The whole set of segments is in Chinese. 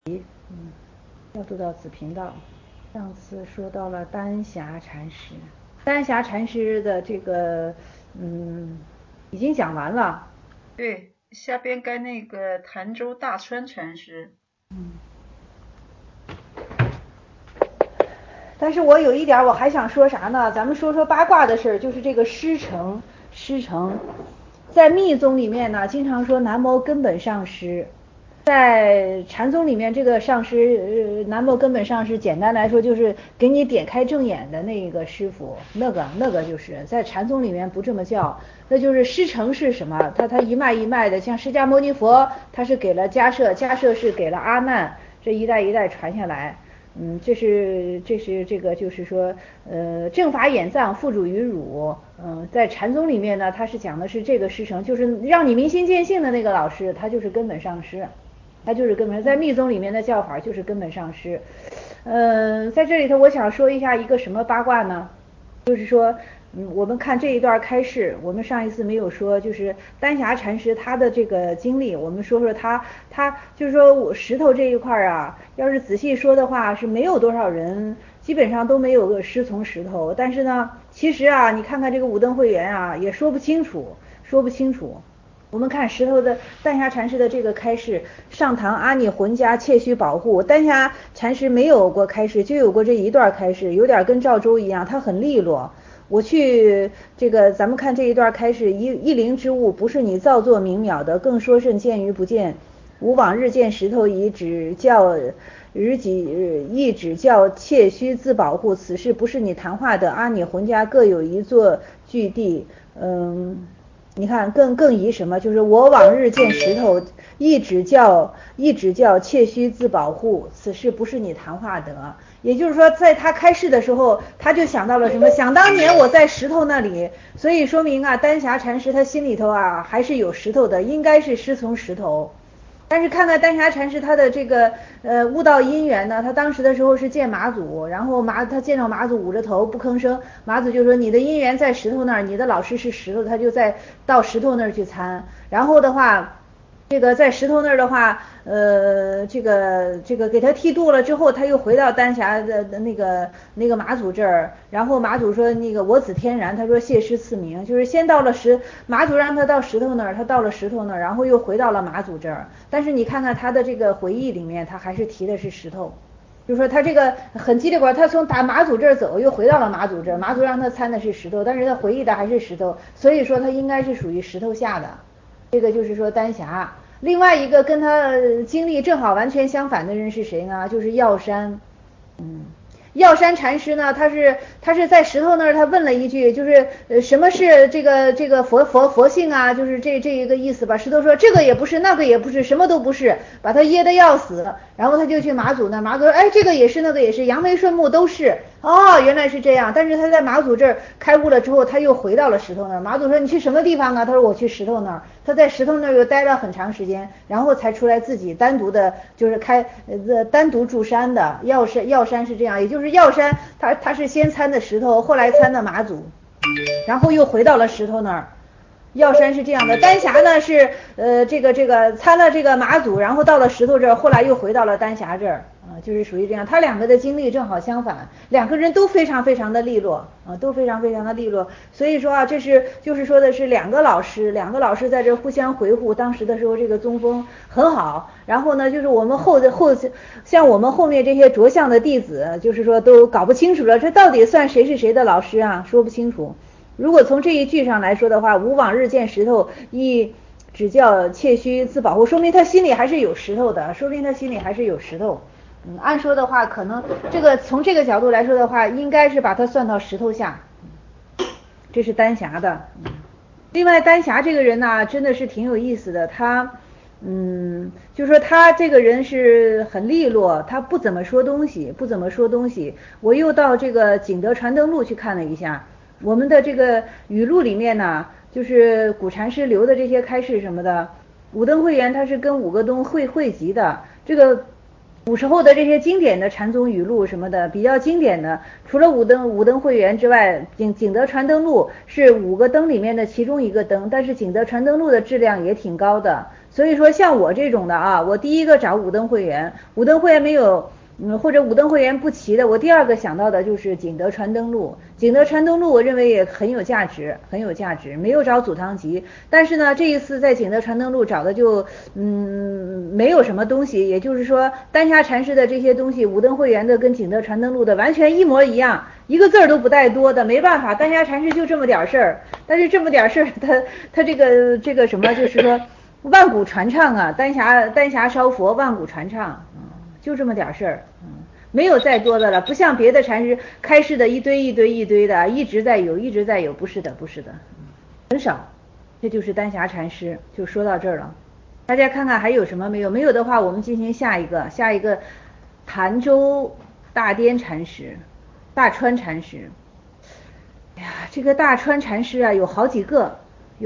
调度到子频道。上次说到了丹霞禅师，丹霞禅师的这个已经讲完了。 对，下边该那个潭州大川禅师。 但是我有一点我还想说啥呢？咱们说说八卦的事儿，就是这个师承。在密宗里面呢，经常说南无根本上师。在禅宗里面，这个上师，南无根本上师，简单来说就是给你点开正眼的那个师傅，那个就是在禅宗里面不这么叫，那就是师承是什么？他一脉一脉的，像释迦牟尼佛，他是给了迦摄，迦摄是给了阿难，这一代一代传下来。这是这个就是说，正法眼藏付诸于汝。在禅宗里面呢，他是讲的是这个师承，就是让你明心见性的那个老师，他就是根本上师。他就是根本，在密宗里面的叫法就是根本上师。在这里头我想说一下一个什么八卦呢？就是说，我们看这一段开示，我们上一次没有说，就是丹霞禅师他的这个经历，我们说说他就是说我石头这一块啊，要是仔细说的话，是没有多少人，基本上都没有个师从石头。但是呢，其实啊，你看看这个武登会员啊，也说不清楚。我们看石头的丹霞禅师的这个开示，上堂阿尼浑家切须保护。丹霞禅师没有过开示，就有过这一段开示，有点跟赵州一样，他很利落。我去这个，咱们看这一段开示，一灵之物不是你造作明了的，更说甚见于不见。吾往日见石头以指教亦指教切须自保护，此事不是你谈话的。阿尼浑家各有一座据地。你看更疑什么？就是我往日见石头，一指教切须自保护，此事不是你谈话得。也就是说，在他开示的时候，他就想到了什么？想当年我在石头那里，所以说明啊，丹霞禅师他心里头啊还是有石头的，应该是师从石头。但是看看丹霞禅师他的这个悟道因缘呢，他当时的时候是见马祖，然后他见到马祖捂着头不吭声，马祖就说你的因缘在石头那儿，你的老师是石头，他就到石头那儿去参。然后的话，这个在石头那儿的话，这个给他剃度了之后，他又回到丹霞的那个马祖这儿，然后马祖说那个我子天然，他说谢师赐名，就是先到了马祖让他到石头那儿，他到了石头那儿，然后又回到了马祖这儿。但是你看看他的这个回忆里面，他还是提的是石头。就是说他这个很叽里呱，他从打马祖这儿走，又回到了马祖这儿，马祖让他参的是石头，但是他回忆的还是石头，所以说他应该是属于石头下的。这个就是说丹霞。另外一个跟他经历正好完全相反的人是谁呢？就是药山。药山禅师呢，他是在石头那儿，他问了一句，就是什么是这个佛性啊？就是这一个意思吧。石头说这个也不是，那个也不是，什么都不是，把他噎得要死。然后他就去马祖那，马祖说哎，这个也是，那个也是，扬眉顺目都是。哦，原来是这样。但是他在马祖这儿开悟了之后，他又回到了石头那儿。马祖说你去什么地方啊？他说我去石头那儿。他在石头那儿又待了很长时间，然后才出来自己单独的，就是单独住山的。药山是这样，也就是药山他是先参的石头，后来参的马祖，然后又回到了石头那儿。药山是这样的，丹霞呢是这个参了这个马祖，然后到了石头这儿，后来又回到了丹霞这儿就是属于这样。他两个的经历正好相反，两个人都非常非常的利落都非常非常的利落。所以说这是就是说的是两个老师在这互相回护，当时的时候这个宗风很好。然后呢，就是我们像我们后面这些着相的弟子，就是说都搞不清楚了，这到底算谁是谁的老师啊？说不清楚。如果从这一句上来说的话，吾往日见石头，亦只教切须自保护，说明他心里还是有石头的，按说的话，可能从这个角度来说的话，应该是把它算到石头下。这是丹霞的。另外丹霞这个人呢，真的是挺有意思的，他就是说他这个人是很利落，他不怎么说东西。我又到这个景德传灯录去看了一下，我们的这个语录里面呢，就是古禅师留的这些开示什么的，武登会员他是跟五个东汇集的。这个古时候的这些经典的禅宗语录什么的，比较经典的，除了五灯会员之外，景德传灯录是五个灯里面的其中一个灯，但是景德传灯录的质量也挺高的。 所以说像我这种的啊，我第一个找五灯会员，五灯会员没有或者五灯会员不齐的，我第二个想到的就是景德传灯录。景德传灯录我认为也很有价值，很有价值，没有找祖堂集，但是呢这一次在景德传灯录找的就没有什么东西，也就是说丹霞禅师的这些东西，五灯会员的跟景德传灯录的完全一模一样，一个字儿都不带多的，没办法，丹霞禅师就这么点事儿，但是这么点事儿他这个什么就是说万古传唱啊，丹霞烧佛万古传唱，就这么点事儿，没有再多的了，不像别的禅师开示的一堆的，一直在有，不是的，很少。这就是丹霞禅师，就说到这儿了。大家看看还有什么没有？没有的话，我们进行下一个潭州大颠禅师，大川禅师。哎呀，这个大川禅师啊，有好几个。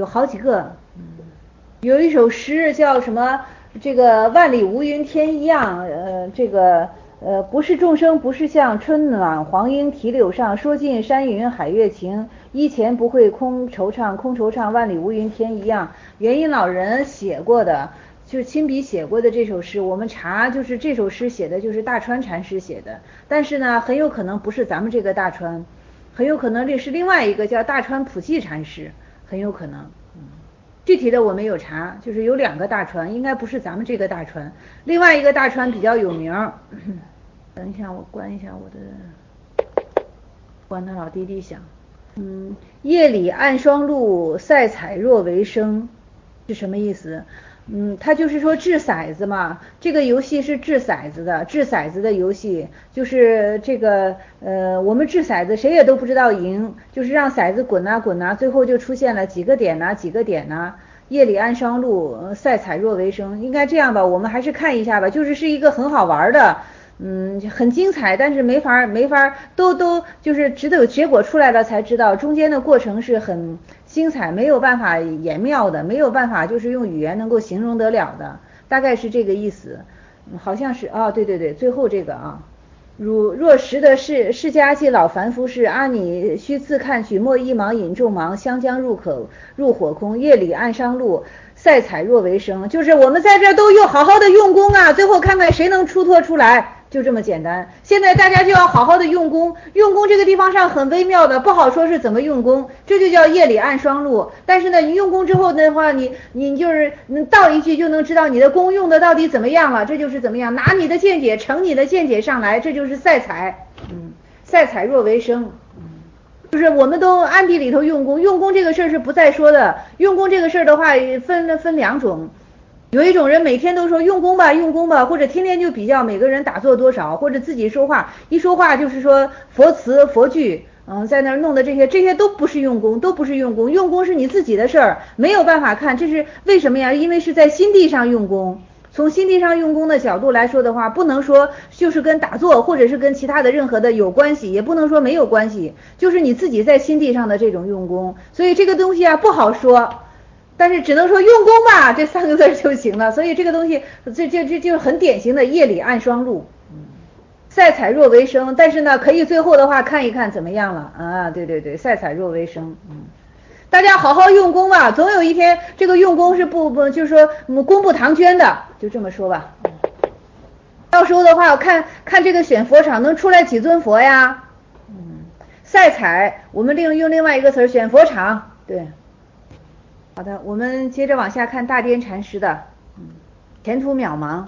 有一首诗叫什么？这个万里无云天一样，不是众生不是相，春暖黄莺啼柳上，说尽山云海月情，衣前不会空惆怅，万里无云天一样。元音老人写过的，就是亲笔写过的这首诗，我们查就是这首诗写的就是大川禅师写的，但是呢很有可能不是咱们这个大川，很有可能这是另外一个叫大川普济禅师，很有可能。具体的我没有查，就是有2个大川，应该不是咱们这个大川，另外一个大川比较有名。等一下，我关一下我的，关他老弟弟响。夜里暗霜露，赛彩若为声，是什么意思？他就是说掷骰子嘛，这个游戏是掷骰子的游戏，就是这个我们掷骰子谁也都不知道赢，就是让骰子滚啊，最后就出现了几个点呐，夜里暗霜露，赛彩若为声，应该这样吧，我们还是看一下吧，是一个很好玩的。很精彩，但是没法都就是只有结果出来了才知道，中间的过程是很精彩，没有办法言妙的，没有办法就是用语言能够形容得了的，大概是这个意思。好像是对，最后这个啊，若识的释迦即老凡夫是，阿你须自看取，莫一盲引众盲，香将入火空，夜里暗伤露，赛彩若为声，就是我们在这都好好的用功啊，最后看看谁能出脱出来，就这么简单。现在大家就要好好的用功这个地方上很微妙的，不好说是怎么用功，这就叫夜里暗霜露。但是呢，你用功之后的话，你就是倒一句就能知道你的功用的到底怎么样了，这就是怎么样，拿你的见解乘你的见解上来，这就是赛彩。赛彩若为声。就是我们都暗地里头用功这个事儿是不再说的，用功这个事儿的话分2种，有一种人每天都说用功吧，或者天天就比较每个人打坐多少，或者自己说话一说话就是说佛词佛句，在那儿弄的这些都不是用功，用功是你自己的事儿，没有办法看，这是为什么呀？因为是在心地上用功。从心地上用功的角度来说的话，不能说就是跟打坐或者是跟其他的任何的有关系，也不能说没有关系，就是你自己在心地上的这种用功。所以这个东西啊不好说，但是只能说用功吧，这3个字就行了。所以这个东西这就是很典型的夜里暗霜露，赛彩若为声。但是呢可以最后的话看一看怎么样了啊？对，赛彩若为声。大家好好用功吧，总有一天这个用功是就是说功不唐捐的，就这么说吧。到时候的话，我看这个选佛场能出来几尊佛呀？赛彩，我们用另外一个词选佛场，对。好的，我们接着往下看大颠禅师的，前途渺茫。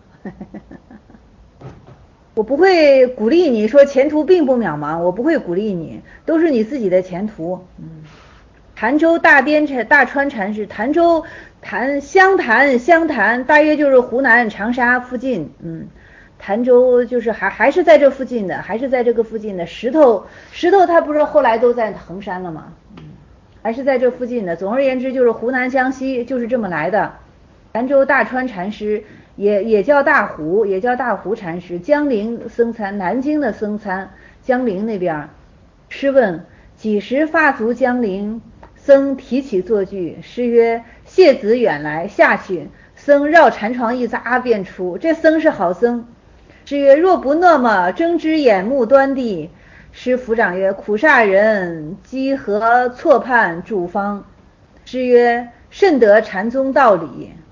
我不会鼓励你说前途并不渺茫，我不会鼓励你，都是你自己的前途。潭州大川禅师，潭州湘潭大约就是湖南长沙附近，潭州就是还是在这附近的，还是在这个附近的。石头它不是后来都在衡山了吗？还是在这附近的。总而言之就是湖南湘西就是这么来的。潭州大川禅师也叫大湖禅师，江陵僧参，南京的僧参，江陵那边。试问几时发足江陵？僧提起坐具，诗曰：谢子远来下去。僧绕禅床一匝便出。这僧是好僧。诗曰：若不那么睁只眼目端地。诗府长曰：苦煞人积何错判主方。诗曰：甚得禅宗道理。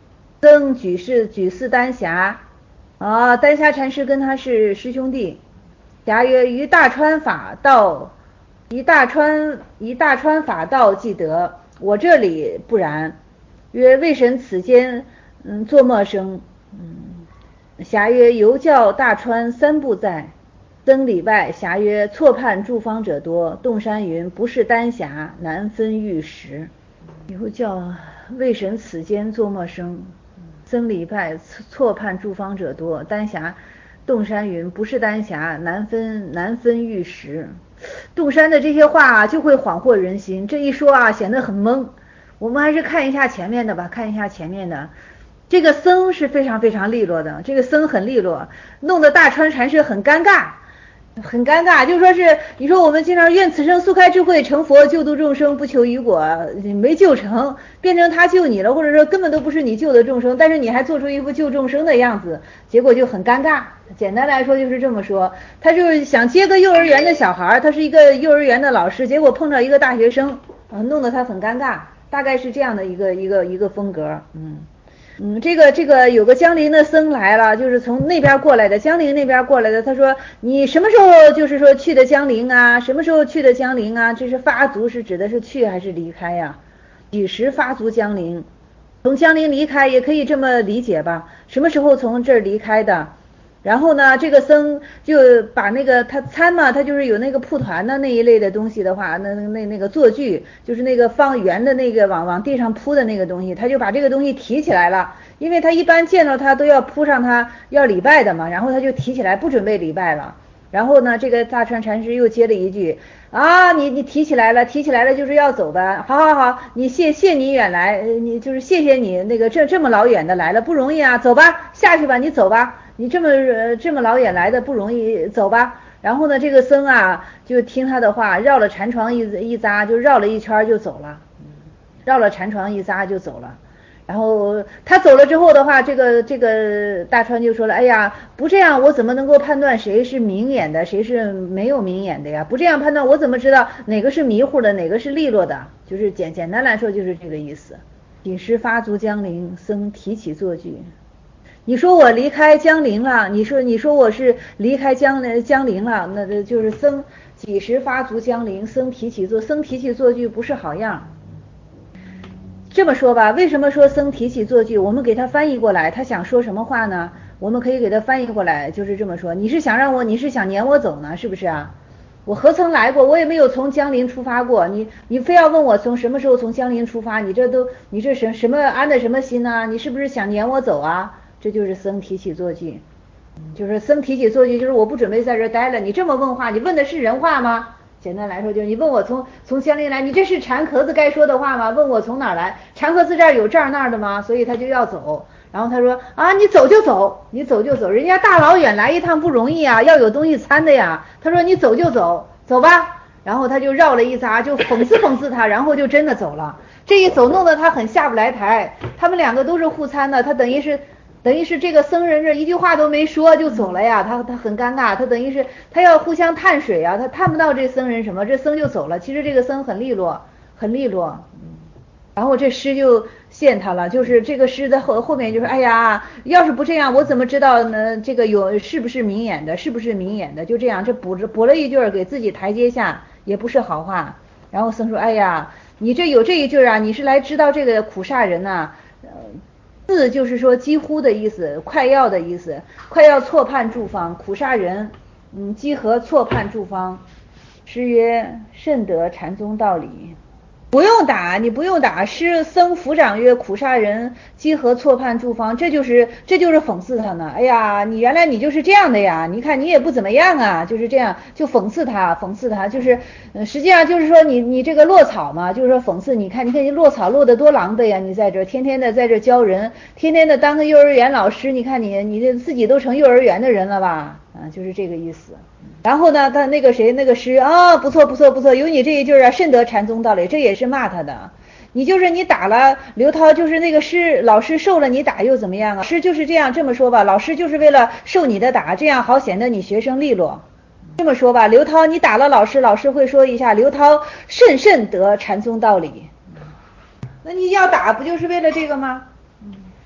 僧举寺丹霞，丹霞禅师跟他是师兄弟。侠曰：于大川法道，以大川法道既得，我这里不然。曰：为神此间作莫生？侠曰：犹教大川三部在。僧礼拜，侠曰：错判诸方者多，洞山云不是丹霞，难分玉石。犹教为神此间作莫生？僧礼拜，错判诸方者多，丹霞洞山云不是丹霞，难分玉石。洞山的这些话就会恍惑人心，这一说显得很懵。我们还是看一下前面的吧，看一下前面的。这个僧是非常非常利落的，这个僧很利落，弄得大川禅师很尴尬。就说是你说我们经常愿此生速开智慧成佛，救度众生不求于果，没救成，变成他救你了，或者说根本都不是你救的众生，但是你还做出一副救众生的样子，结果就很尴尬。简单来说就是这么说，他就是想接个幼儿园的小孩，他是一个幼儿园的老师，结果碰到一个大学生，弄得他很尴尬，大概是这样的一个风格。这个有个江陵的僧来了，就是从那边过来的，江陵那边过来的。他说：“你什么时候就是说去的江陵啊？什么时候去的江陵啊？这是发足是指的是去还是离开呀？几时发足江陵？从江陵离开也可以这么理解吧？什么时候从这儿离开的？”然后呢，这个僧就把那个他参嘛，他就是有那个蒲团的那一类的东西的话，那个坐具，就是那个方圆的那个往地上铺的那个东西，他就把这个东西提起来了，因为他一般见到他都要铺上他要礼拜的嘛，然后他就提起来不准备礼拜了。然后呢，这个大川禅师又接了一句：你提起来了就是要走的，好，你谢你远来，你就是谢谢你那个这么老远的来了，不容易啊，走吧，下去吧，你走吧。你这么老远来的不容易，走吧。然后呢，这个僧就听他的话，绕了禅床一匝，就绕了一圈就走了。绕了禅床一匝就走了。然后他走了之后的话，这个大川就说了：“哎呀，不这样，我怎么能够判断谁是明眼的，谁是没有明眼的呀？不这样判断，我怎么知道哪个是迷糊的，哪个是利落的？就是简单来说就是这个意思。几时发足江陵，僧提起坐具。”你说我离开江陵了，你说我是离开江陵了，那就是僧几时发足江陵，僧提起坐具不是好样。这么说吧，为什么说僧提起坐具？我们给他翻译过来，他想说什么话呢？我们可以给他翻译过来，就是这么说：你是想撵我走呢，是不是啊？我何曾来过？我也没有从江陵出发过。你非要问我从什么时候从江陵出发？你这什么安的什么心呢？你是不是想撵我走啊？这就是僧提起坐具，就是僧提起坐具，就是我不准备在这待了。你这么问话，你问的是人话吗？简单来说就是你问我从江陵来，你这是馋壳子该说的话吗？问我从哪儿来？馋壳子这儿有这儿那儿的吗？所以他就要走。然后他说你走就走，人家大老远来一趟不容易啊，要有东西参的呀。他说你走就走，走吧。然后他就绕了一匝，就讽刺他，然后就真的走了。这一走弄得他很下不来台。他们两个都是互参的，他等于是这个僧人这一句话都没说就走了呀，他很尴尬，他等于是他要互相探水啊，他探不到这僧人什么，这僧就走了。其实这个僧很利落。然后这诗就陷他了，就是这个诗的后面就是要是不这样，我怎么知道呢？这个是不是明眼的？就这样，这补了一句给自己台阶下，也不是好话。然后僧说：你这有这一句你是来知道这个苦煞人字就是说几乎的意思，快要的意思，快要错判诸方，苦煞人，积合错判诸方。诗曰：甚得禅宗道理。不用打，你不用打。师僧府长曰：苦煞人，积合错判诸方。这就是讽刺他呢。你原来你就是这样的呀，你看你也不怎么样啊，就是这样，就讽刺他，就是实际上就是说你这个落草嘛，就是说讽刺。你看你落草落得多狼狈呀，你在这天天的在这教人，天天的当个幼儿园老师，你看你这自己都成幼儿园的人了吧？就是这个意思。然后呢，他那个诗不错，有你这一句甚得禅宗道理，这也是骂他的。你打了刘涛，就是那个老师受了你打又怎么样啊？师就是这么说吧，老师就是为了受你的打，这样好显得你学生利落。这么说吧，刘涛你打了老师会说一下刘涛甚得禅宗道理。那你要打不就是为了这个吗？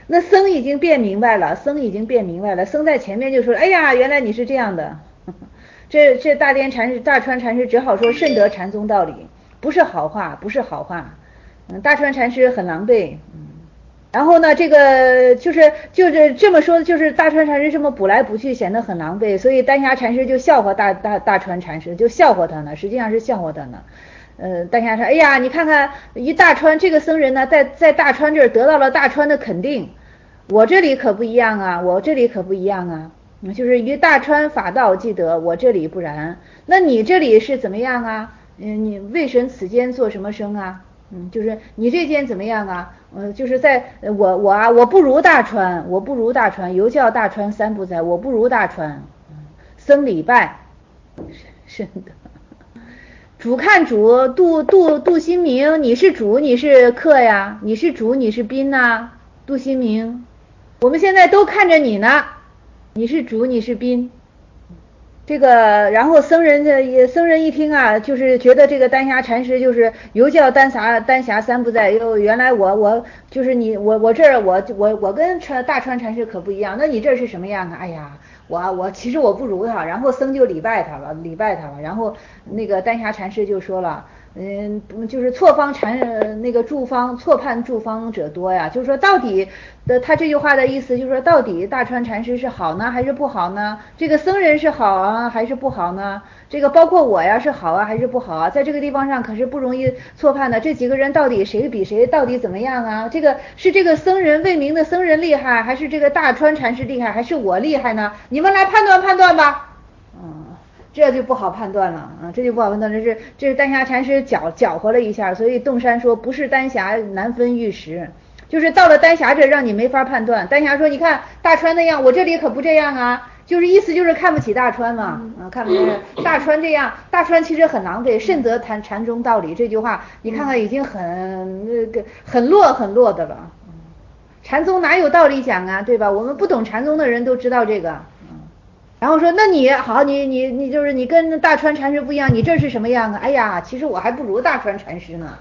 那僧已经变明白了，僧已经变明白了，僧在前面就说，哎呀，原来你是这样的。这大川禅师只好说甚得禅宗道理，不是好话，不是好话。大川禅师很狼狈。然后呢，这个就是这么说，就是大川禅师这么补来补去，显得很狼狈，所以丹霞禅师就笑话大川禅师，就笑话他呢，实际上是笑话他呢。丹霞说，哎呀，你看看一大川这个僧人呢，在大川这儿得到了大川的肯定，我这里可不一样啊，我这里可不一样啊，就是于大川法道既得，我这里不然。那你这里是怎么样啊？你为神此间做什么生啊？就是你这间怎么样啊？就是在我不如大川，我不如大川，犹叫大川三不在，我不如大川。僧礼拜，是的。主看主，度心明，你是主，你是客呀，你是主，你是宾呐，度心明。我们现在都看着你呢，你是主，你是宾。这个，然后僧人一听啊，就是觉得这个丹霞禅师就是犹叫丹霞三不在，又原来我就是你我这儿我跟大川禅师可不一样，那你这是什么样啊？哎呀，我其实我不如他，然后僧就礼拜他了，然后那个丹霞禅师就说了。就是错判诸方者多呀，就是说到底他这句话的意思就是说到底大川禅师是好呢还是不好呢？这个僧人是好啊还是不好呢？这个包括我呀是好啊还是不好啊？在这个地方上可是不容易错判的，这几个人到底谁比谁到底怎么样啊？这个是这个僧人未明的僧人厉害，还是这个大川禅师厉害，还是我厉害呢？你们来判断吧。这就不好判断了啊，这就不好判断了。这是丹霞禅师搅和了一下，所以洞山说不是丹霞难分玉石，就是到了丹霞这让你没法判断。丹霞说你看大川那样，我这里可不这样啊，就是意思就是看不起大川嘛，看不起大川这样，大川其实很狼狈，甚得禅宗道理这句话，你看看已经很落的了。禅宗哪有道理讲啊，对吧？我们不懂禅宗的人都知道这个。然后说，那你好，你就是你跟大川禅师不一样，你这是什么样啊？哎呀，其实我还不如大川禅师呢。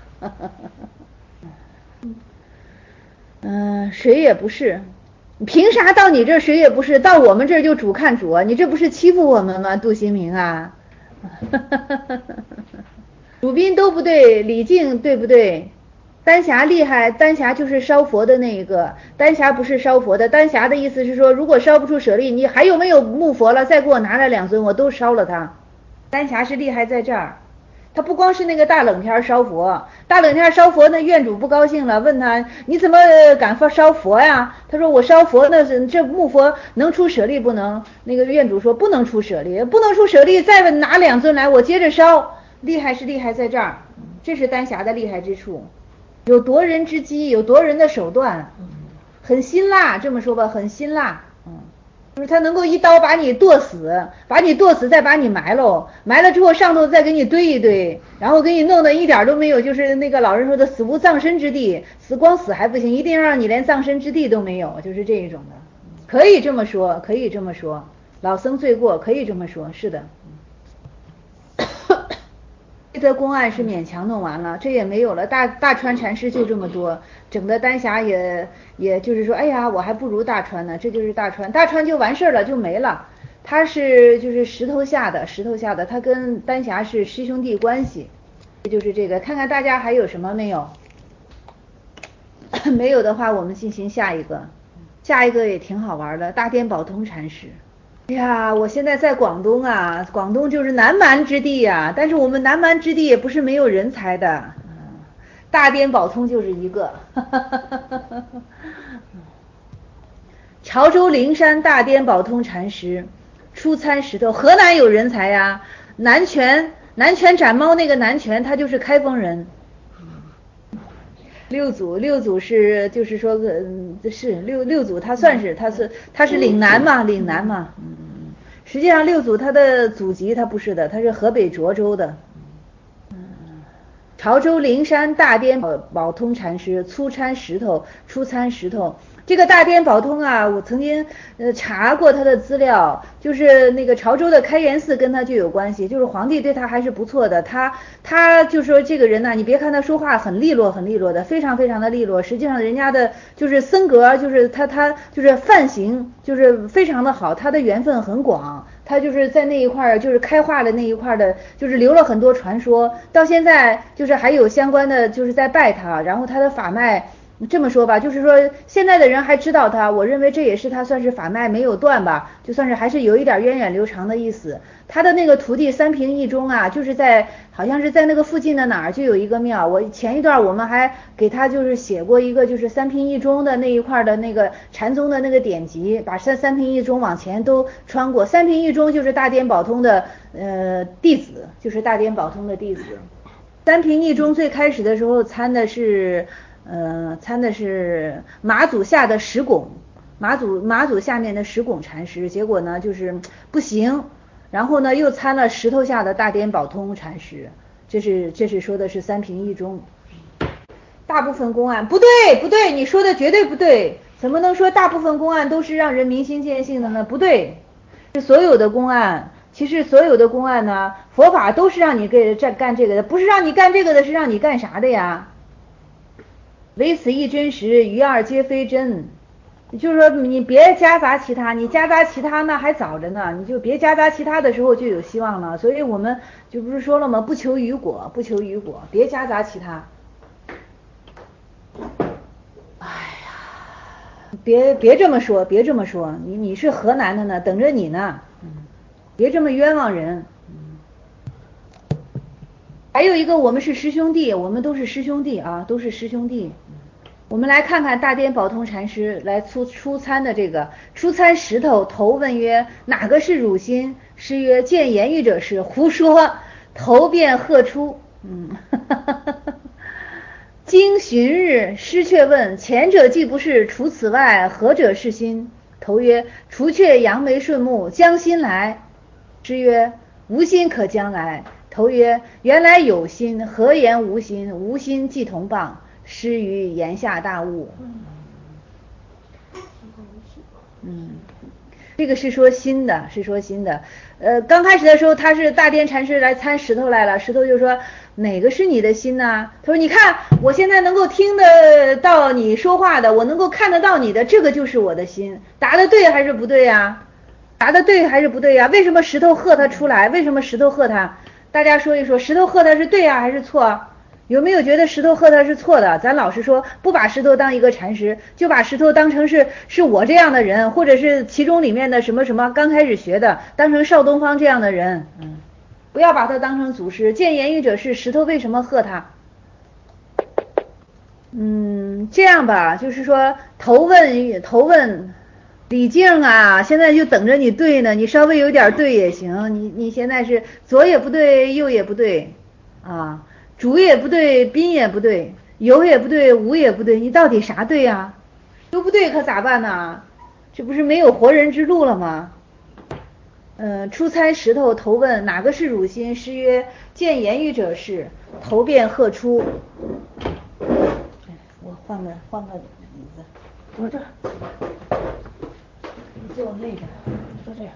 谁也不是，凭啥到你这儿谁也不是，到我们这儿就主看主啊？你这不是欺负我们吗？杜新明啊，主宾都不对，李靖对不对？丹霞厉害，丹霞就是烧佛的那一个，丹霞不是烧佛的，丹霞的意思是说，如果烧不出舍利，你还有没有木佛了？再给我拿来2尊，我都烧了它。丹霞是厉害在这儿，他不光是那个大冷天烧佛，大冷天烧佛，那院主不高兴了，问他你怎么敢烧佛呀？他说我烧佛那这木佛能出舍利不能？那个院主说不能出舍利，不能出舍利，再拿2尊来，我接着烧。厉害是厉害在这儿，这是丹霞的厉害之处。有夺人之机，有夺人的手段，很辛辣，这么说吧，很辛辣。就是他能够一刀把你剁死，再把你埋了之后上头再给你堆一堆，然后给你弄得一点都没有，就是那个老人说的死无葬身之地，光死还不行，一定让你连葬身之地都没有，就是这一种的。可以这么说，老僧罪过，可以这么说，是的。这则公案是勉强弄完了，这也没有了。大川禅师就这么多，整个丹霞也就是说，哎呀，我还不如大川呢。这就是大川就完事了，就没了。他是就是石头下的，他跟丹霞是师兄弟关系。就是这个，看看大家还有什么没有？没有的话，我们进行下一个。下一个也挺好玩的，大颠宝通禅师。哎呀，我现在在广东啊，广东就是南蛮之地啊，但是我们南蛮之地也不是没有人才的，大颠宝通就是一个。潮州灵山大颠宝通禅师出参石头，河南有人才呀，南拳斩猫那个南拳他就是开封人。六祖是就是说是六祖他算是他是岭南嘛，实际上六祖他的祖籍他不是的，他是河北涿州的。潮州灵山大颠宝通禅师出参石头， 这个大颠宝通啊，我曾经查过他的资料，就是那个潮州的开元寺跟他就有关系，就是皇帝对他还是不错的。他就说这个人呢，你别看他说话很利落的，非常的利落，实际上人家的就是僧格，就是他就是范行就是非常的好，他的缘分很广，他就是在那一块就是开化的那一块的，就是留了很多传说，到现在就是还有相关的就是在拜他，然后他的法脉。这么说吧，就是说现在的人还知道他，我认为这也是他算是法脉没有断吧，就算是还是有一点源远流长的意思。他的那个徒弟三平义中啊，就是好像是在那个附近的哪儿就有一个庙，我前一段我们还给他就是写过一个就是三平义中的那一块的那个禅宗的那个典籍，把三平义中往前都穿过。三平义中就是大颠宝通的弟子，就是大颠宝通的弟子。三平义中最开始的时候参的是马祖下的石拱，马祖下面的石拱禅师，结果呢就是不行，然后呢又参了石头下的大颠宝通禅师，这是说的是三平义中。大部分公案不对，你说的绝对不对，怎么能说大部分公案都是让人明心见性的呢？不对，所有的公案。其实所有的公案呢，佛法都是让你干这个的，不是让你干这个的，是让你干啥的呀？唯此一真实，余二皆非真。就是说你别夹杂其他，你夹杂其他呢还早着呢，你就别夹杂其他的时候就有希望了。所以我们就不是说了吗？不求于果，别夹杂其他。哎呀，别这么说，你是河南的呢，等着你呢。别这么冤枉人。还有一个，我们是师兄弟，我们都是师兄弟啊，都是师兄弟。我们来看看大颠宝通禅师来出参的这个出参石头，头问曰：哪个是汝心？师曰：见言语者是。胡说。头便喝出。经旬日，师却问：前者既不是，除此外，何者是心？头曰：除却扬眉顺目，将心来。师曰：无心可将来。头曰：原来有心，何言无心？无心即同谤。师于言下大悟。这个是说心的，刚开始的时候他是大颠禅师来参石头来了，石头就说哪个是你的心呢？他说你看我现在能够听得到你说话的，我能够看得到你的，这个就是我的心。答得对还是不对呀？为什么石头喝他出来？为什么石头喝他？大家说一说，石头喝他是对啊还是错？有没有觉得石头喝他是错的？咱老实说，不把石头当一个禅师，就把石头当成是我这样的人，或者是其中里面的什么什么刚开始学的，当成邵东方这样的人，不要把他当成祖师。见言语者是，石头为什么喝他？这样吧，就是说头问李靖啊，现在就等着你对呢，你稍微有点对也行，你现在是左也不对，右也不对啊。主也不对，宾也不对，有也不对，无也不对，你到底啥对呀？都不对可咋办呢？这不是没有活人之路了吗？出参石头，头问哪个是汝心？师曰：见言语者是。头便喝出。我换个椅子，坐这儿，你坐那边，坐这儿。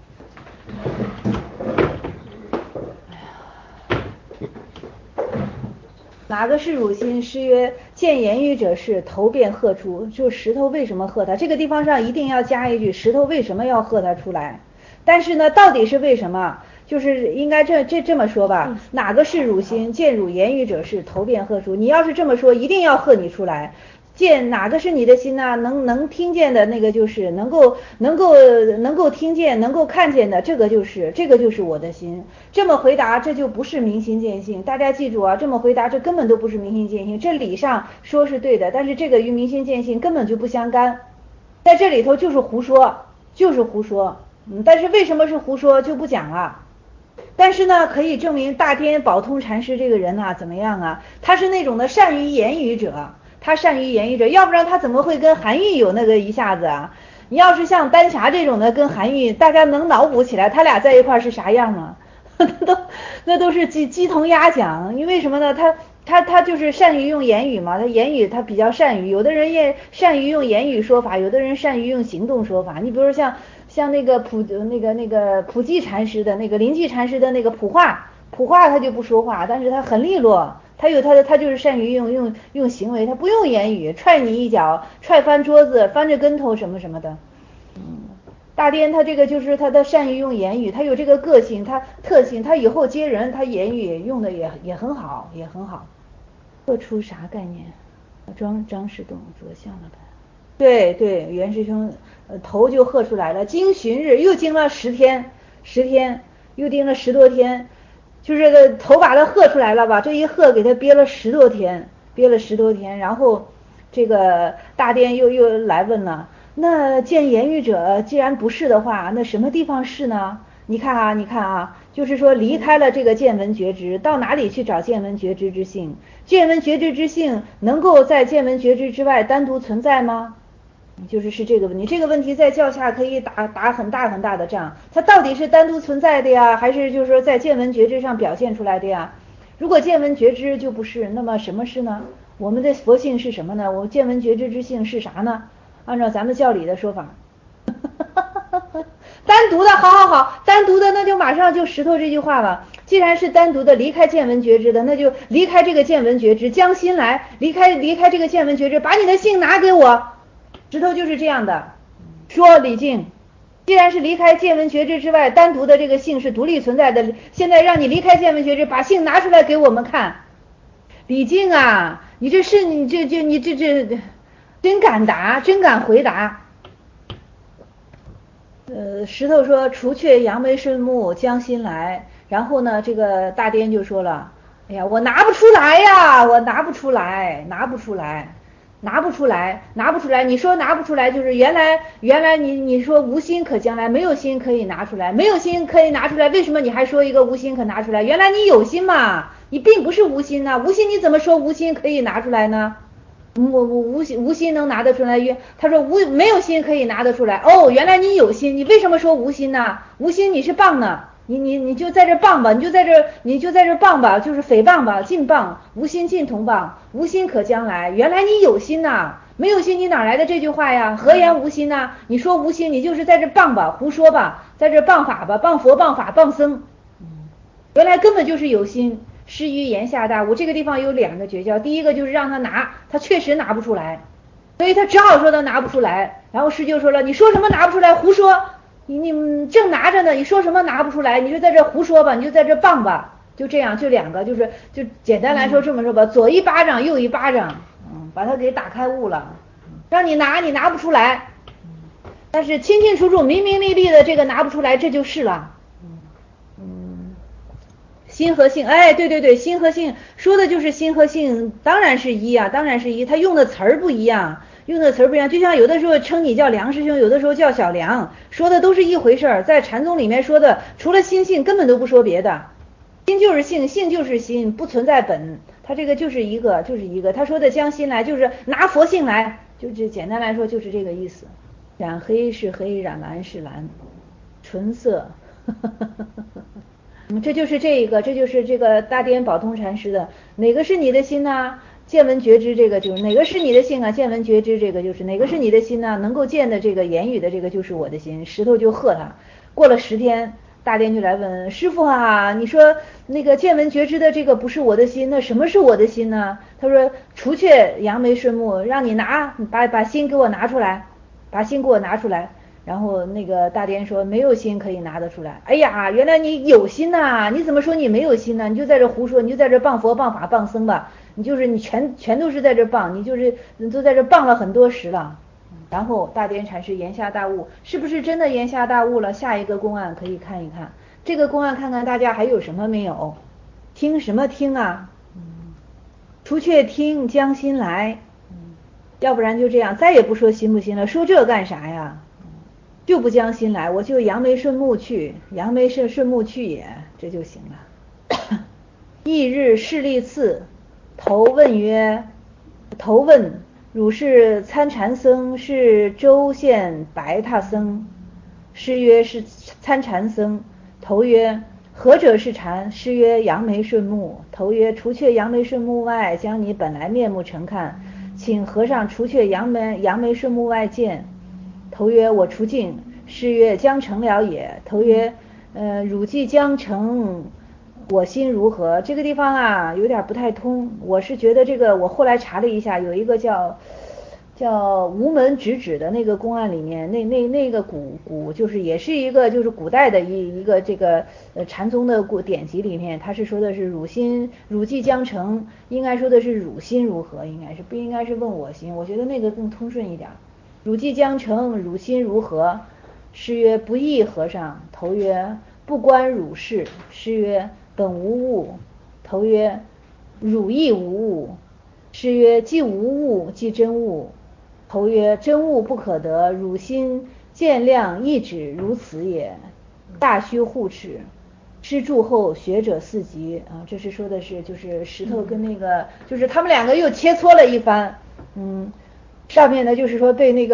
哪个是汝心？师曰：见言语者是。头便喝出。就石头为什么喝他？这个地方上一定要加一句：石头为什么要喝他出来？但是呢，到底是为什么？就是应该这么说吧。哪个是汝心？见汝言语者是。头便喝出。你要是这么说，一定要喝你出来。见哪个是你的心呢？能听见的那个就是能够听见，能够看见的，这个就是我的心。这么回答，这就不是明心见性。大家记住啊，这么回答，这根本都不是明心见性。这理上说是对的，但是这个与明心见性根本就不相干，在这里头就是胡说。但是为什么是胡说就不讲了。但是呢，可以证明大颠宝通禅师这个人啊，怎么样啊？他是那种的善于言语者。要不然他怎么会跟韩愈有那个一下子啊？你要是像丹霞这种的跟韩愈，大家能脑补起来他俩在一块是啥样吗？那都是鸡同鸭讲。因为什么呢？ 他就是善于用言语嘛，他言语他比较善于，有的人也善于用言语说法，有的人善于用行动说法。你比如像那个普济禅师的那个灵济禅师的那个普化他就不说话，但是他很利落，他就是善于用行为，他不用言语，踹你一脚，踹翻桌子，翻着跟头什么什么的。大颠他这个就是他的善于用言语，他有这个个性，他特性，他以后接人，他言语用的也很好，也很好。喝出啥概念？张士东左相了吧？对，袁师兄头就喝出来了，经旬日又经了10天，又经了10多天，就是这个头把他喝出来了吧？这一喝给他憋了10多天，然后这个大颠又来问了。那见言语者既然不是的话，那什么地方是呢？你看啊，就是说离开了这个见闻觉知，到哪里去找见闻觉知之性？见闻觉知之性能够在见闻觉知之外单独存在吗？是这个问题。这个问题在教下可以打很大的仗，它到底是单独存在的呀，还是就是说在见闻觉知上表现出来的呀？如果见闻觉知就不是，那么什么是呢？我们的佛性是什么呢？我见闻觉知之性是啥呢？按照咱们教理的说法单独的好，单独的那就马上就石头这句话了。既然是单独的离开见闻觉知的，那就离开这个见闻觉知，将心来，离开这个见闻觉知，把你的性拿给我。石头就是这样的说。李靖，既然是离开见闻觉知之外，单独的这个性是独立存在的，现在让你离开见闻觉知，把性拿出来给我们看。李靖啊，你这真敢答，真敢回答。石头说除却扬眉顺目将心来，然后呢这个大颠就说了，哎呀我拿不出来呀，我拿不出来，你说拿不出来，就是原来你说无心可将来，没有心可以拿出来，为什么你还说一个无心可拿出来？原来你有心嘛，你并不是无心啊，无心你怎么说无心可以拿出来呢？我无心能拿得出来，他说没有心可以拿得出来。哦，原来你有心，你为什么说无心呢？无心你是谤呢，你就在这谤吧，你就在这谤吧，就是诽谤吧，尽谤，无心尽同谤，无心可将来。原来你有心呐，没有心你哪来的这句话呀？何言无心呐？你说无心，你就是在这谤吧，胡说吧，在这谤法吧，谤佛谤法谤僧。原来根本就是有心。失于言下大悟，这个地方有2个诀窍，第一个就是让他拿，他确实拿不出来，所以他只好说他拿不出来。然后师就说了，你说什么拿不出来，胡说，你正拿着呢，你说什么拿不出来，你就在这胡说吧，你就在这谤吧。就这样，就2个，就简单来说这么说吧，左一巴掌右一巴掌，把他给打开悟了。让你拿，你拿不出来，但是清清楚楚明明丽丽的这个拿不出来，这就是了。心和性，哎，对，心和性说的就是心和性，当然是一啊，他用的词儿不一样，就像有的时候称你叫梁师兄，有的时候叫小梁，说的都是一回事儿。在禅宗里面说的，除了心性根本都不说别的，心就是性，性就是心，不存在本，他这个就是一个，他说的将心来就是拿佛性来，就是简单来说就是这个意思。染黑是黑，染蓝是蓝，纯色这就是这个大颠宝通禅师的，哪个是你的心呢？见闻觉知，这个就是哪个是你的性啊？见闻觉知，这个就是哪个是你的心呢？能够见的这个言语的这个就是我的心。石头就喝他。过了10天，大颠就来问师父啊，你说那个见闻觉知的这个不是我的心，那什么是我的心呢？他说除却扬眉顺目，让你拿，把心给我拿出来，然后那个大颠说没有心可以拿得出来。哎呀，原来你有心呐，你怎么说你没有心呢？你就在这胡说，你就在这谤佛谤法谤僧吧，你全都是在这谤，你都在这谤了很多时了。然后大颠禅师言下大悟，是不是真的言下大悟了？下一个公案可以看一看，这个公案看看大家还有什么没有？听什么听啊？除却听将心来，要不然就这样，再也不说心不心了，说这干啥呀？就不将心来，我就扬眉顺目去也，这就行了。翌日势利次，头问汝是参禅僧，是州县白塔僧？师曰是参禅僧。头曰何者是禅？师曰：扬眉顺目。头曰：除却扬眉顺目外，将你本来面目呈看，请和尚除却扬眉顺目外见。头曰：我除尽。师曰：将成了也。头曰：汝既将成，我心如何？这个地方啊有点不太通，我是觉得这个，我后来查了一下，有一个叫无门直指的那个公案里面，那个古就是也是一个就是古代的一个这个禅宗的典籍里面，他是说的是汝既将成，应该说的是汝心如何，应该是不应该是问我心？我觉得那个更通顺一点。汝既将成，汝心如何？师曰：不异和尚。头曰：不关汝事。师曰：本无物。头曰：汝亦无物。师曰：既无物，即真物。头曰：真物不可得，汝心见量一指如此也，大须护持。师住后，学者四集啊，这是说的是就是石头跟那个就是他们两个又切磋了一番，上面呢就是说被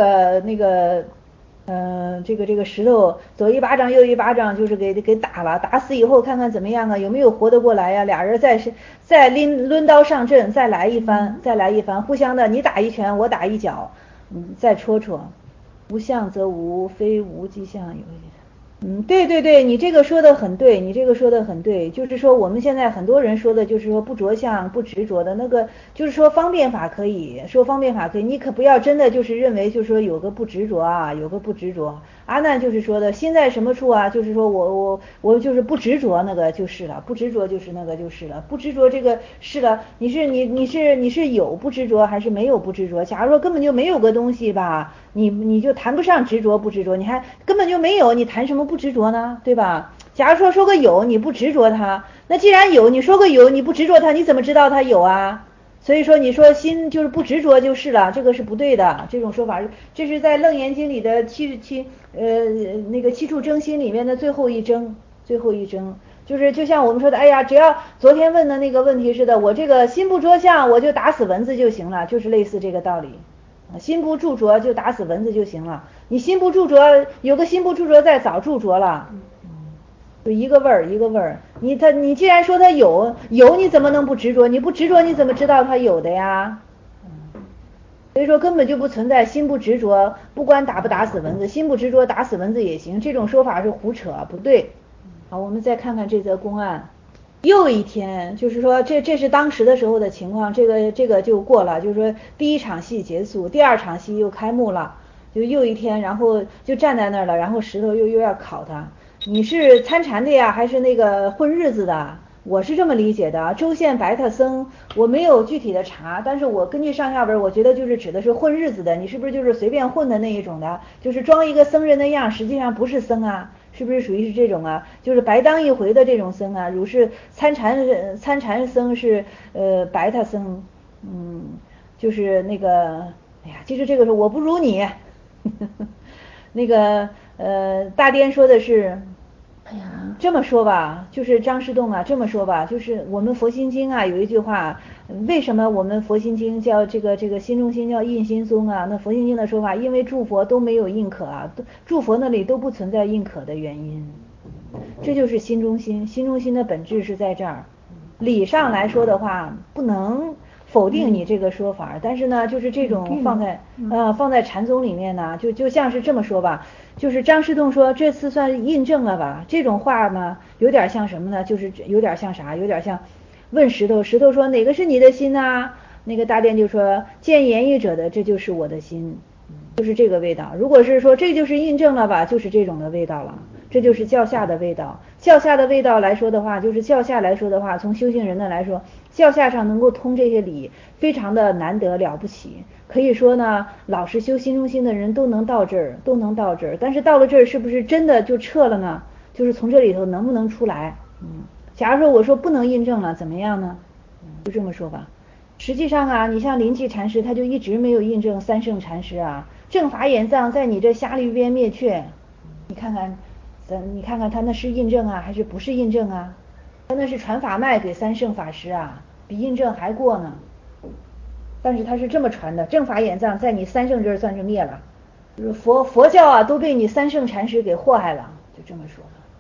这个石头左一巴掌右一巴掌，就是给打了，打死以后看看怎么样啊，有没有活得过来呀？俩人再抡刀上阵，再来一番，互相的你打一拳我打一脚，再戳戳，无相则无，非无即相有。对，你这个说的很对，就是说我们现在很多人说的就是说不着相不执着的那个，就是说方便法可以，你可不要真的就是认为就是说有个不执着啊，阿难就是说的心在什么处啊，就是说我就是不执着那个就是了，不执着就是那个就是了，不执着这个是了，你是有不执着还是没有不执着？假如说根本就没有个东西吧，你就谈不上执着不执着，你还根本就没有，你谈什么不执着呢？对吧？假如说个有你不执着它，那既然有你说个有你不执着它，你怎么知道它有啊？所以说你说心就是不执着就是了，这个是不对的，这种说法这是在楞严经里的七处征心里面的最后一征，就是就像我们说的，哎呀，只要昨天问的那个问题似的，我这个心不着相，我就打死蚊子就行了，就是类似这个道理。心不住着就打死蚊子就行了，你心不住着，有个心不住着在早住着了，就一个味儿。你既然说它有，你怎么能不执着？你不执着你怎么知道它有的呀？所以说根本就不存在心不执着，不管打不打死蚊子，心不执着打死蚊子也行，这种说法是胡扯，不对。好，我们再看看这则公案。又一天，就是说这是当时的时候的情况，这个就过了，就是说第一场戏结束，第二场戏又开幕了，就又一天，然后就站在那儿了，然后石头又要考他，你是参禅的呀，还是那个混日子的？我是这么理解的，州县白塔僧，我没有具体的查，但是我根据上下文，我觉得就是指的是混日子的，你是不是就是随便混的那一种的，就是装一个僧人的样，实际上不是僧啊？是不是属于是这种啊？就是白当一回的这种僧啊，如是参禅僧是白塔僧，就是那个，哎呀，其实这个是我不如你，那个大颠说的是，哎呀，这么说吧，就是张师洞啊，这么说吧，就是我们佛心经啊有一句话，为什么我们佛心经叫这个心中心叫印心宗啊？那佛心经的说法，因为诸佛都没有印可啊，诸佛那里都不存在印可的原因，这就是心中心的本质是在这儿。理上来说的话，不能否定你这个说法，但是呢，就是这种放在禅宗里面呢，就像是这么说吧，就是张师洞说这次算印证了吧，这种话呢，有点像什么呢？就是有点像啥？有点像问石头说哪个是你的心啊？那个大殿就说见言语者的，这就是我的心，就是这个味道。如果是说这就是印证了吧，就是这种的味道了。这就是教下的味道。教下的味道来说的话，就是教下来说的话，从修行人的来说，教下上能够通这些理，非常的难得了不起。可以说呢，老实修心中心的人都能到这儿。但是到了这儿，是不是真的就撤了呢？就是从这里头能不能出来？假如说我说不能印证了，怎么样呢？就这么说吧。实际上啊，你像灵济禅师，他就一直没有印证三圣禅师啊，正法眼藏在你这瞎驴边灭却。你看看他那是印证啊，还是不是印证啊？他那是传法脉给三圣法师啊，比印证还过呢。但是他是这么传的，正法眼藏在你三圣这儿算是灭了，佛教啊都被你三圣禅师给祸害了，就这么说。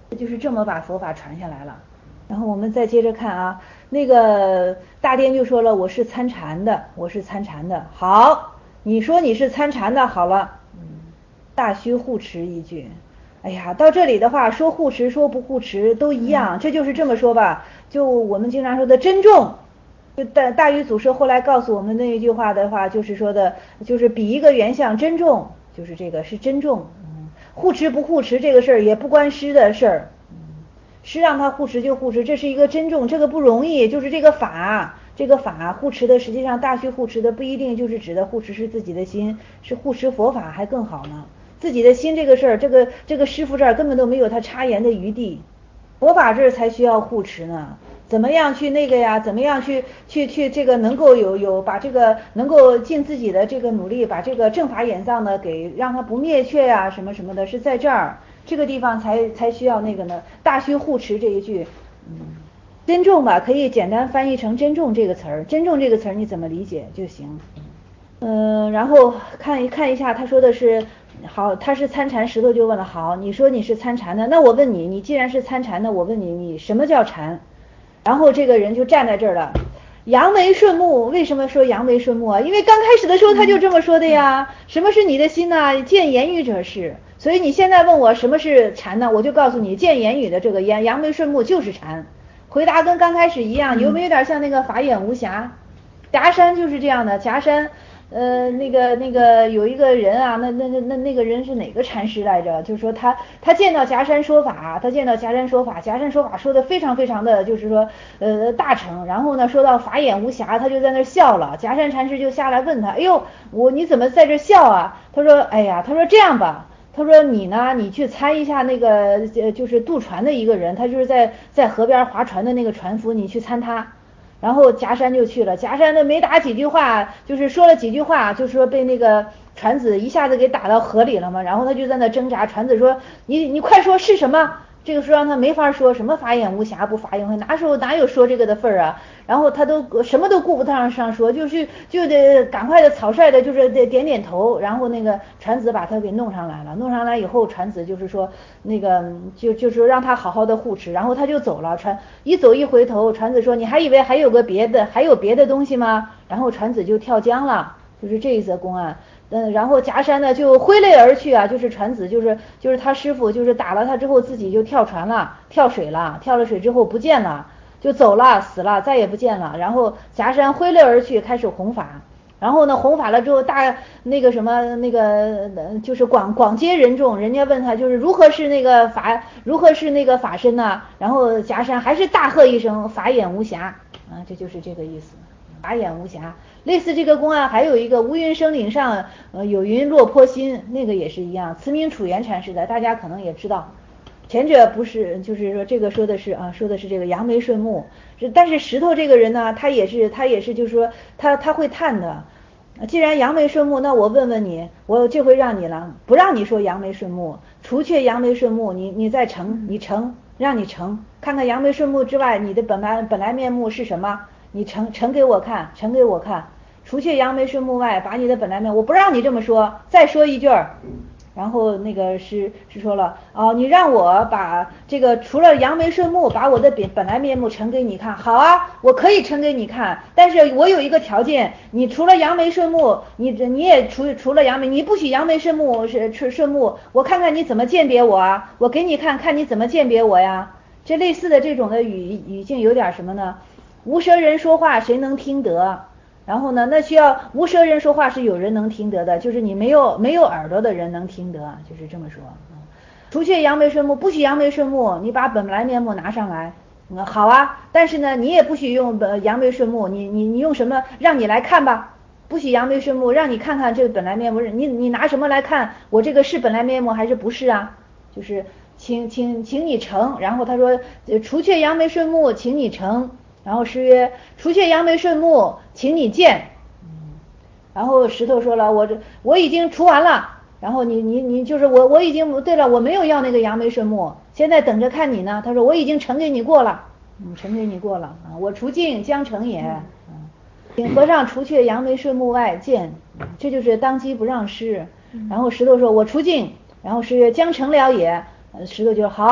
就是这么把佛法传下来了。然后我们再接着看啊，那个大颠就说了，我是参禅的，我是参禅的。好，你说你是参禅的，好了，大须护持一句。哎呀，到这里的话，说护持说不护持都一样，这就是这么说吧，就我们经常说的珍重。就大禹祖师后来告诉我们那一句话的话，就是说的，就是比一个原相珍重，就是这个是珍重。护持不护持这个事儿也不关师的事儿，师让他护持就护持，这是一个珍重，这个不容易，就是这个法护持的，实际上大须护持的不一定就是指的护持是自己的心，是护持佛法还更好呢。自己的心这个事儿，这个师傅这儿根本都没有他插言的余地，佛法这儿才需要护持呢。怎么样去那个呀？怎么样去这个能够把这个能够尽自己的这个努力，把这个正法眼藏呢给让它不灭却呀，什么什么的，是在这儿这个地方才需要那个呢。大须护持这一句，珍重吧，可以简单翻译成珍重这个词儿。珍重这个词儿你怎么理解就行。然后看一下，他说的是好，他是参禅。石头就问了，好，你说你是参禅的，那我问你，你既然是参禅的，我问你，你什么叫禅？然后这个人就站在这儿了，扬眉顺目。为什么说扬眉顺目啊？因为刚开始的时候他就这么说的呀。什么是你的心呢？见言语者是。所以你现在问我什么是禅呢？我就告诉你，见言语的这个扬眉顺目就是禅。回答跟刚开始一样，有没有点像那个法眼无暇？夹山就是这样的，夹山。那个有一个人啊，那个人是哪个禅师来着？就是说他见到夹山说法，夹山说法说的非常非常的就是说大成。然后呢说到法眼无暇，他就在那笑了。夹山禅师就下来问他，哎呦，你怎么在这笑啊？他说，哎呀，他说这样吧，他说你呢，你去参一下那个就是渡船的一个人，他就是在河边划船的那个船夫，你去参他。然后夹山就去了，夹山的没打几句话，就是说了几句话，就是说被那个船子一下子给打到河里了嘛。然后他就在那挣扎，船子说你快说是什么？这个时候让他没法说，什么法眼无暇不法眼慧，哪有说这个的份儿啊？然后他都什么都顾不上说，就得赶快的草率的，就是得点点头。然后那个船子把他给弄上来了，弄上来以后，船子就是说那个就是让他好好的护持，然后他就走了。船一走一回头，船子说你还以为还有别的东西吗？然后船子就跳江了，就是这一则公案。然后夹山呢就挥泪而去啊，就是船子就是他师傅就是打了他之后自己就跳船了，跳水了，跳了水之后不见了，就走了，死了，再也不见了。然后夹山挥泪而去，开始弘法。然后呢弘法了之后那个什么那个就是广接人众，人家问他就是如何是那个法身呢？然后夹山还是大喝一声法眼无暇啊，这就是这个意思。法眼无暇，类似这个公案还有一个乌云生岭上有云落坡心，那个也是一样，慈明楚圆禅师的，大家可能也知道。前者不是，就是说这个说的是这个扬眉顺目。但是石头这个人呢，他也是就是说他会叹的。既然扬眉顺目，那我问问你，我这回让你了，不让你说扬眉顺目，除却扬眉顺目，你再让你成，看看扬眉顺目之外，你的本来面目是什么？你呈给我看，除却扬眉顺目外，把你的本来面目，我不让你这么说，再说一句儿。然后那个是说了，你让我把这个除了扬眉顺目，把我的本来面目呈给你看。好啊，我可以呈给你看，但是我有一个条件，你除了扬眉顺目，你也除了扬眉，你不许扬眉顺目顺目，我看看你怎么鉴别我啊，我给你看你怎么鉴别我呀。这类似的这种的语境有点什么呢？无舌人说话谁能听得？然后呢，那需要无舌人说话是有人能听得的，就是你没有耳朵的人能听得，就是这么说。除却扬眉顺目，不许扬眉顺目，你把本来面目拿上来。好啊，但是呢，你也不许用扬眉顺目，你用什么？让你来看吧，不许扬眉顺目，让你看看这个本来面目，你拿什么来看？我这个是本来面目还是不是啊？就是请你成。然后他说，除却扬眉顺目，请你成。然后师曰，除却扬眉顺目，请你见。然后石头说了，我已经除完了。然后你就是我已经对了，我没有要那个扬眉顺目，现在等着看你呢。他说我已经呈给你过了，呈给你过了啊，我除尽将成也。请和尚除却扬眉顺目外见，这就是当机不让失。然后石头说我除尽，然后是将成了也。石头就好，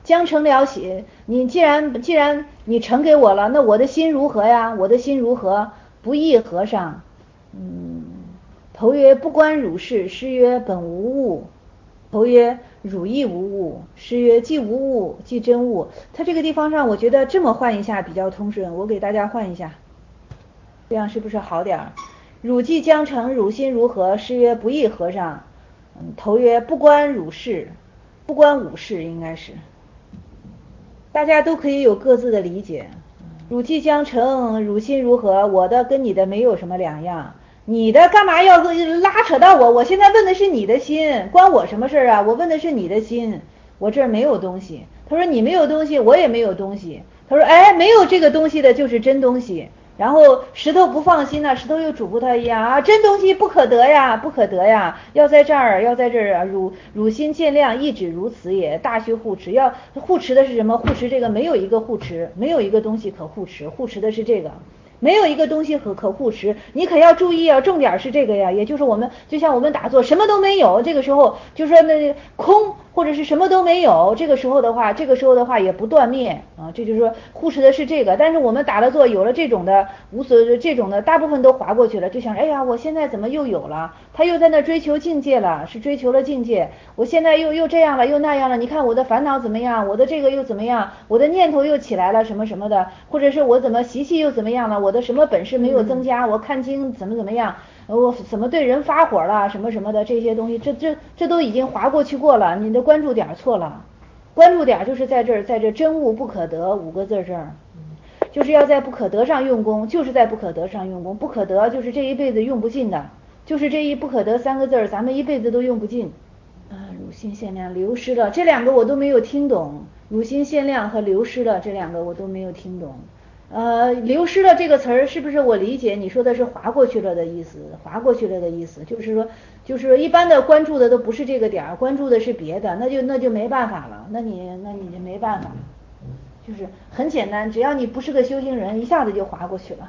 将成了心，你既然你呈给我了，那我的心如何呀？我的心如何？不异和尚。头曰不关汝事，师曰本无物。头曰汝亦无物，师曰既无物即真物。他这个地方上我觉得这么换一下比较通顺，我给大家换一下，这样是不是好点儿？汝既将成，汝心如何？师曰不异和尚。头曰不关汝事，不关吾事，应该是大家都可以有各自的理解。汝既将成，汝心如何？我的跟你的没有什么两样，你的干嘛要拉扯到我？我现在问的是你的心，关我什么事啊？我问的是你的心，我这儿没有东西。他说你没有东西，我也没有东西。他说哎，没有这个东西的就是真东西。然后石头不放心呢，石头又嘱咐他一样啊，真东西不可得呀，不可得呀，要在这儿，要在这儿啊，汝心见量，亦只如此也。大须护持，要护持的是什么？护持这个没有一个护持，没有一个东西可护持，护持的是这个。没有一个东西可护持，你可要注意啊，重点是这个呀，也就是我们就像我们打坐什么都没有，这个时候就说那空或者是什么都没有，这个时候的话也不断灭啊，这就是说护持的是这个。但是我们打了坐有了这种的这种的大部分都划过去了，就想哎呀我现在怎么又有了，他又在那追求境界了，是追求了境界，我现在又这样了又那样了，你看我的烦恼怎么样，我的这个又怎么样，我的念头又起来了什么什么的，或者是我怎么习气又怎么样了，我的什么本事没有增加，我看经怎么样，我怎么对人发火了什么什么的，这些东西这都已经划过去过了，你的关注点错了，关注点就是在这真物不可得5个字这儿，就是要在不可得上用功，就是在不可得上用功，不可得就是这一辈子用不尽的，就是这一不可得3个字咱们一辈子都用不尽。汝心限量流失了，这2个我都没有听懂，汝心限量和流失了这2个我都没有听懂。流失了这个词儿是不是我理解你说的是划过去了的意思？划过去了的意思就是说一般的关注的都不是这个点，关注的是别的，那就没办法了，那你就没办法，就是很简单，只要你不是个修行人，一下子就划过去了。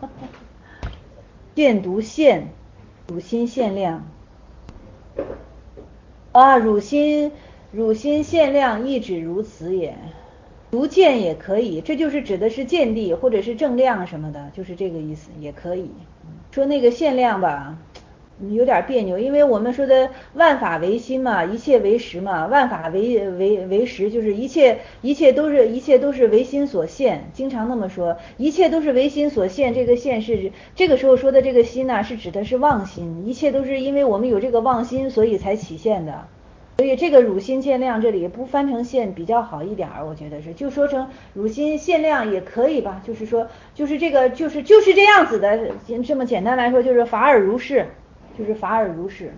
见读限，汝心限量。汝心限量，亦只如此也。读见也可以，这就是指的是见地或者是正量什么的，就是这个意思，也可以。说那个限量吧，有点别扭，因为我们说的万法唯心嘛，一切为实嘛，万法为实，就是一切都是唯心所现，经常那么说，一切都是唯心所现。这个现是这个时候说的这个心呢，是指的是妄心，一切都是因为我们有这个妄心，所以才起现的。所以这个汝心限量这里不翻成现比较好一点，我觉得是就说成汝心限量也可以吧，就是说就是这个就是这样子的，这么简单来说就是法尔如是，就是法尔如是。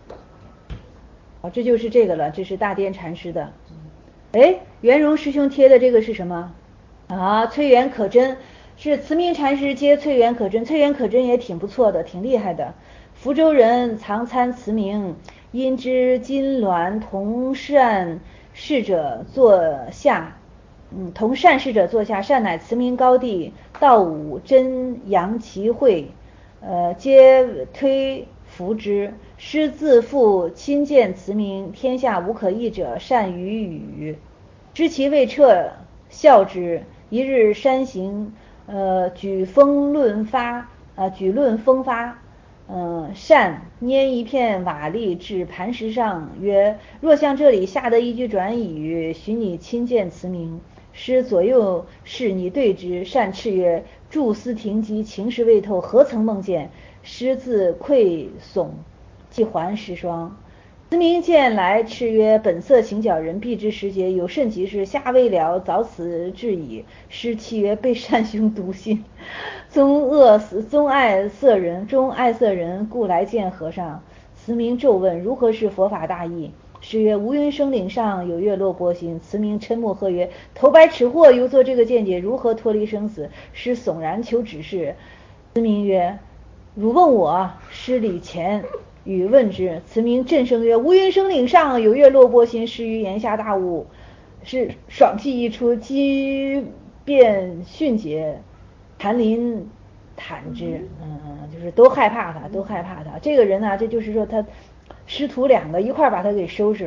这就是这个了，这是大颠禅师的。圆融师兄贴的这个是什么翠园可真，是慈明禅师接翠园可真，翠园可真也挺不错的，挺厉害的。福州人藏参慈明，因知金銮同善侍者坐下，同善侍者坐下，善乃慈明高第，道武真阳其会，皆推服之。师自负亲见慈明，天下无可议者，善于语。知其未彻，笑之。一日山行，举论风发，善拈一片瓦砾至磐石上，曰：若向这里下得一句转语，许你亲见慈明。师左右视你对之，善斥曰：诸思停机，情识未透，何曾梦见？师自愧悚，即还师双。慈明见来，斥曰：本色行脚人，必知时节，有甚急事，下未了，早此至矣。师泣曰：被善兄毒心，终爱色人，故来见和尚。慈明骤问：如何是佛法大义？师曰：无云生岭上，有月落波心。慈明嗔目喝曰：头白痴货，犹作这个见解，如何脱离生死？师悚然求指示。慈明曰：汝问我，师礼前与问之。慈明震声曰：无云生岭上，有月落波心。师于言下大悟，是爽气一出，机变迅捷，谭林坦之。就是都害怕他。这个人呢，这就是说他师徒2个一块把他给收拾了。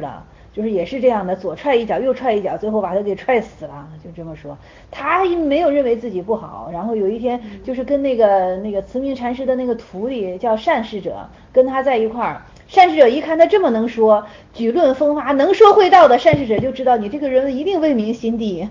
就是也是这样的，左踹一脚右踹一脚，最后把他给踹死了，就这么说。他没有认为自己不好，然后有一天就是跟那个慈明禅师的那个徒弟叫善逝者跟他在一块儿，善逝者一看他这么能说，举论风发，能说会道的，善逝者就知道你这个人一定为民心地。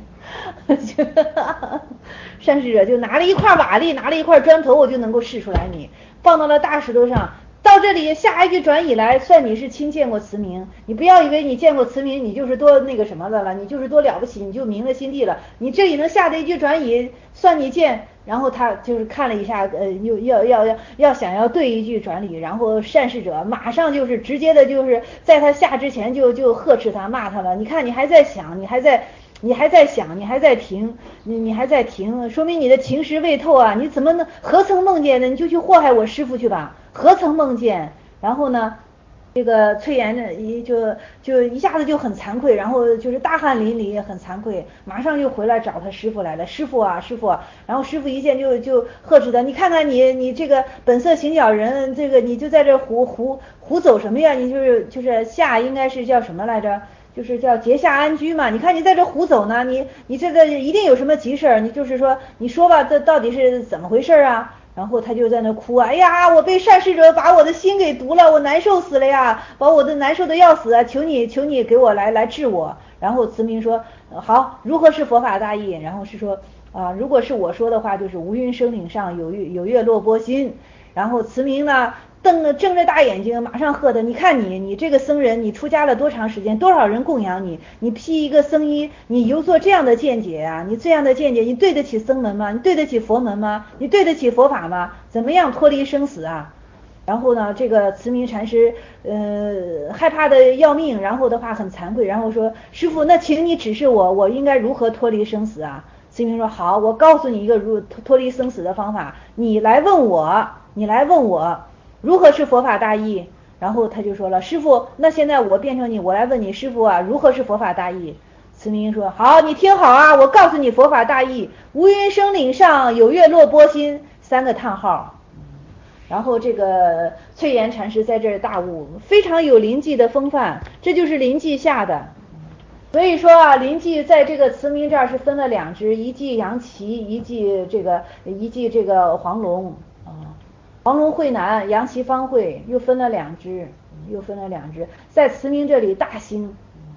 善逝者就拿了一块瓦砾，拿了一块砖头，我就能够试出来你放到了大石头上。到这里下一句转以来，算你是亲见过慈明。你不要以为你见过慈明，你就是多那个什么的了，你就是多了不起，你就明了心地了。你这里能下的一句转以，算你见。然后他就是看了一下，又要想要对一句转礼，然后善逝者马上就是直接的，就是在他下之前就呵斥他骂他了。你看你还在想，你还在想，你还在停，你还在停，说明你的情识未透啊！你怎么能何曾梦见呢？你就去祸害我师父去吧！何曾梦见？然后呢，这个翠妍呢，就一下子就很惭愧，然后就是大汗淋漓，很惭愧，马上就回来找他师父来了。师父啊，师父！然后师父一见就呵斥他，你看看你这个本色行脚人，这个你就在这胡走什么呀？你就是下应该是叫什么来着？就是叫结下安居嘛，你看你在这胡走呢，你这个一定有什么急事儿，你就是说你说吧，这到底是怎么回事啊？然后他就在那哭啊，哎呀，我被善逝者把我的心给毒了，我难受死了呀，把我的难受的要死啊，求你给我来治我。然后慈明说，好，如何是佛法大意？然后是说啊，如果是我说的话，就是无云生岭上有月落波心。然后慈明呢瞪着大眼睛，马上喝的，你看你这个僧人，你出家了多长时间，多少人供养你，你披一个僧衣，你有做这样的见解啊？你这样的见解，你对得起僧门吗？你对得起佛门吗？你对得起佛法吗？怎么样脱离生死啊？然后呢，这个慈明禅师害怕的要命，然后的话很惭愧，然后说，师父，那请你指示我应该如何脱离生死啊？慈明说，好，我告诉你一个脱离生死的方法，你来问我如何是佛法大义。然后他就说了，师父，那现在我变成你，我来问你，师父啊，如何是佛法大义？慈明说，好，你听好啊，我告诉你佛法大义，无云生岭上有月落波心，3个叹号。然后这个翠妍禅师在这儿大悟，非常有临济的风范，这就是临济下的。所以说啊，临济在这个慈明这儿是分了2支，一记杨岐，一记这个黄龙啊，黄龙会南，杨岐方会，又分了2支，在慈明这里大兴。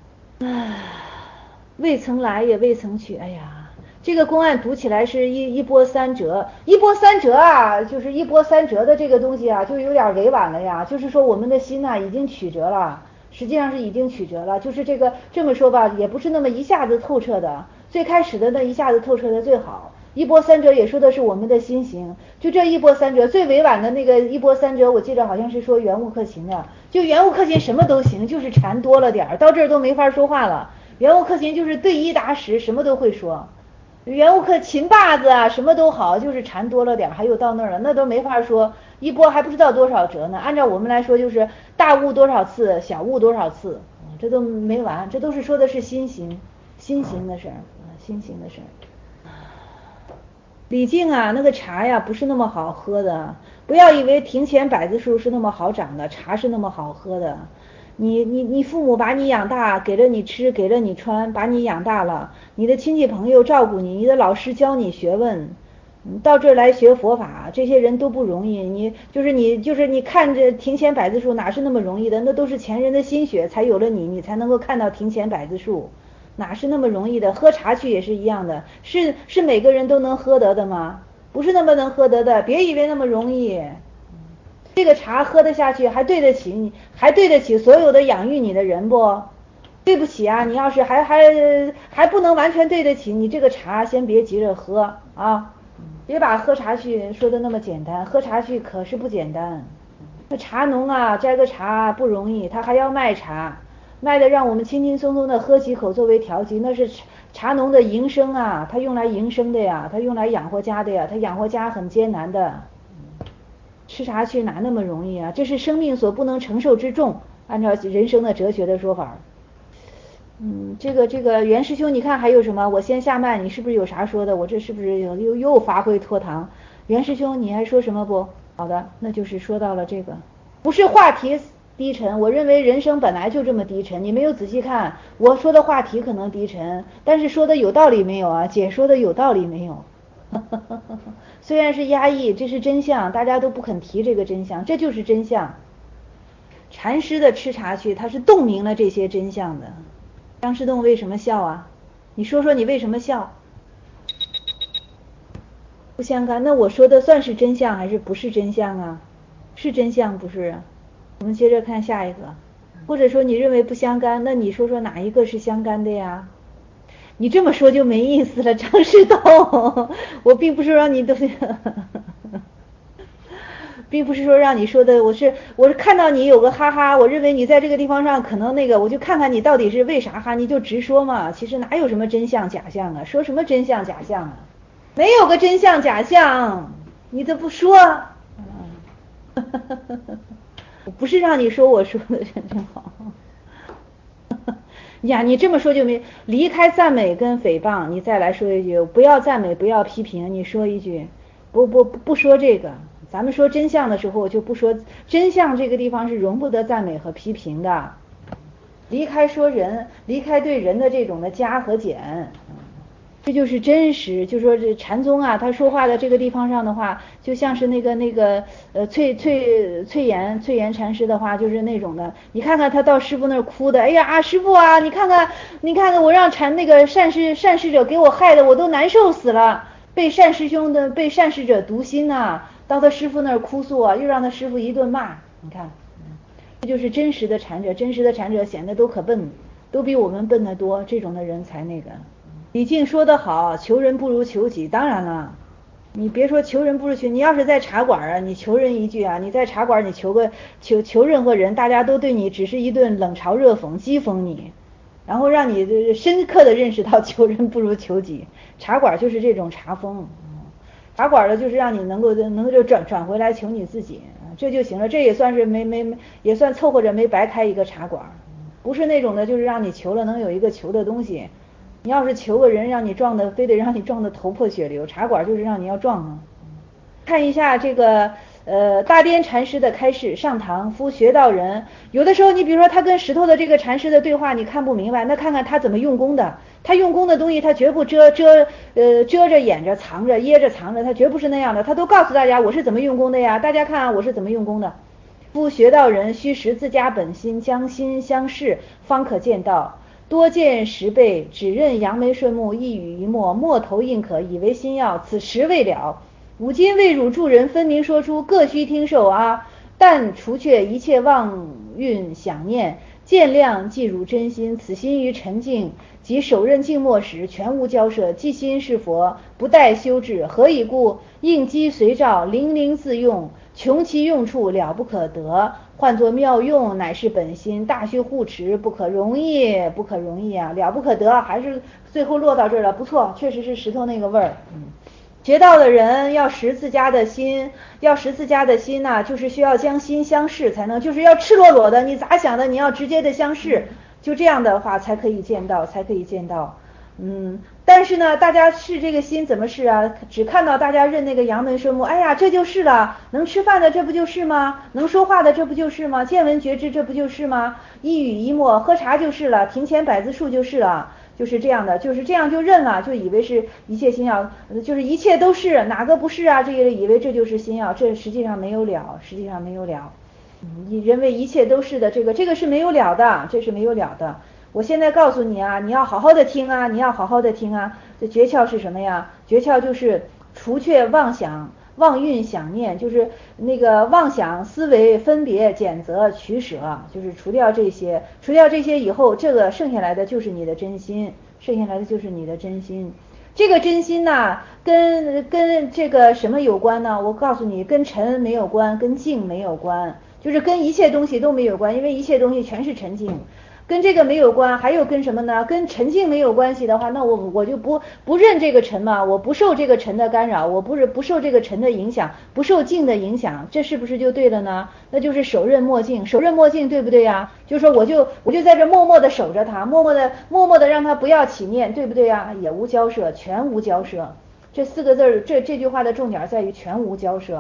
未曾来也未曾去，哎呀，这个公案读起来是一波三折啊，就是一波三折的这个东西啊，就有点委婉了呀。就是说我们的心已经曲折了，实际上是已经曲折了。就是这么说吧，也不是那么一下子透彻的。最开始的那一下子透彻的最好。一波三折也说的是我们的心行，就这一波三折最委婉的那个一波三折，我记得好像是说圆悟克勤的，就圆悟克勤什么都行，就是禅多了点，到这儿都没法说话了。圆悟克勤就是对一答十，什么都会说。圆悟克勤把子啊，什么都好，就是禅多了点，还有到那儿了，那都没法说。一波还不知道多少折呢。按照我们来说，就是大悟多少次，小悟多少次，这都没完。这都是说的是心行的事儿，心行的事儿。李靖啊，那个茶呀不是那么好喝的，不要以为庭前百子树是那么好长的，茶是那么好喝的。你父母把你养大，给了你吃，给了你穿，把你养大了，你的亲戚朋友照顾你，你的老师教你学问，到这儿来学佛法，这些人都不容易。你看着庭前百子树哪是那么容易的，那都是前人的心血才有了你，你才能够看到庭前百子树。哪是那么容易的？喝茶去也是一样的，是每个人都能喝得的吗？不是那么能喝得的，别以为那么容易。这个茶喝得下去，还对得起你，还对得起所有的养育你的人不？对不起啊，你要是还不能完全对得起，你这个茶先别急着喝啊，别把喝茶去说的那么简单，喝茶去可是不简单。那茶农啊，摘个茶不容易，他还要卖茶。卖的让我们轻轻松松的喝几口作为调剂，那是茶农的营生啊，他用来营生的呀，他用来养活家的呀，他养活家很艰难的。吃茶去哪那么容易啊？这是生命所不能承受之重，按照人生的哲学的说法。这个袁师兄，你看还有什么？我先下麦，你是不是有啥说的？我这是不是又发挥脱堂？袁师兄，你还说什么不？好的，那就是说到了这个，不是话题低沉，我认为人生本来就这么低沉，你没有仔细看，我说的话题可能低沉，但是说的有道理没有啊？姐说的有道理没有？虽然是压抑，这是真相，大家都不肯提这个真相，这就是真相。禅师的吃茶去，他是洞明了这些真相的。张之洞为什么笑啊？你说说你为什么笑？不相干，那我说的算是真相还是不是真相啊？是真相不是啊？我们接着看下一个，或者说你认为不相干，那你说说哪一个是相干的呀？你这么说就没意思了，张之洞，我并不是让你都并不是说让你说的，我是看到你有个哈哈，我认为你在这个地方上可能那个，我就看看你到底是为啥哈，你就直说嘛。其实哪有什么真相假象啊？说什么真相假象啊？没有个真相假象，你怎么不说？我不是让你说我说的真好。呀，你这么说就没离开赞美跟诽谤，你再来说一句，不要赞美，不要批评，你说一句，不说这个。咱们说真相的时候，就不说真相这个地方是容不得赞美和批评的。离开说人，离开对人的这种的加和减，这就是真实。就说这禅宗啊，他说话的这个地方上的话，就像是翠岩禅师的话，就是那种的。你看看他到师傅那儿哭的，哎呀，师傅啊，你看看我让那个善事者给我害的，我都难受死了。被善师者毒心呐，到他师傅那儿哭诉啊，又让他师傅一顿骂。你看，这就是真实的禅者，真实的禅者显得都可笨，都比我们笨得多，这种的人才那个。李靖说得好，求人不如求己。当然了，你别说求人不如求，你要是在茶馆啊，你求人一句啊，你在茶馆你求任何人，大家都对你只是一顿冷嘲热讽，讥讽你，然后让你深刻的认识到求人不如求己。茶馆就是这种茶风，茶馆的就是让你能够就转回来求你自己，这就行了。这也算是也算凑合着没白开一个茶馆，不是那种的，就是让你求了能有一个求的东西。你要是求个人让你撞的，非得让你撞的头破血流，茶馆就是让你要撞啊。看一下这个大颠禅师的开示，上堂夫学道人。有的时候你比如说他跟石头的这个禅师的对话你看不明白，那看看他怎么用功的。他用功的东西他绝不遮着掩着藏着掖着藏着，他绝不是那样的，他都告诉大家我是怎么用功的呀，大家看啊我是怎么用功的。夫学道人须识自家本心，将心相视，方可见道。多见10倍，只认扬眉顺目，一语一墨，墨头印可，以为心要，此时未了。吾今为汝助人，分明说出，各须听受啊！但除却一切妄运想念，见量即汝真心，此心于沉静及手刃静默时，全无交涉，即心是佛，不待修治。何以故？应机随照，灵灵自用，穷其用处，了不可得。换作妙用，乃是本心，大须护持，不可容易啊，了不可得，还是最后落到这儿了。不错，确实是石头那个味儿。学道的人要识自家的心，呢，就是需要将心相视才能，就是要赤裸裸的，你咋想的，你要直接的相视，就这样的话才可以见到。但是呢，大家视这个心怎么视啊？只看到大家认那个扬眉顺目，哎呀，这就是了，能吃饭的这不就是吗？能说话的这不就是吗？见闻觉知这不就是吗？一语一墨，喝茶就是了，庭前百子树就是了。就是这样的，就是这样就认了，就以为是一切心要，就是一切都是，哪个不是啊？这个以为这就是心要，这实际上没有了。你认为一切都是的，这个是没有了的，这是没有了的。我现在告诉你啊，你要好好的听啊，这诀窍是什么呀？诀窍就是除却妄想、妄运、想念，就是那个妄想、思维、分别、拣择、取舍，就是除掉这些以后，这个剩下来的就是你的真心，这个真心呢，跟这个什么有关呢？我告诉你，跟尘没有关，跟净没有关，就是跟一切东西都没有关，因为一切东西全是沉静。跟这个没有关，还有跟什么呢？跟沉静没有关系的话，那我就不认这个沉嘛，我不受这个沉的干扰，我不受这个沉的影响，不受静的影响，这是不是就对了呢？那就是手刃墨镜，对不对呀？就是说我就在这默默的守着它，默默的让它不要起念，对不对呀？也无交涉，全无交涉。这4个字，这句话的重点在于全无交涉。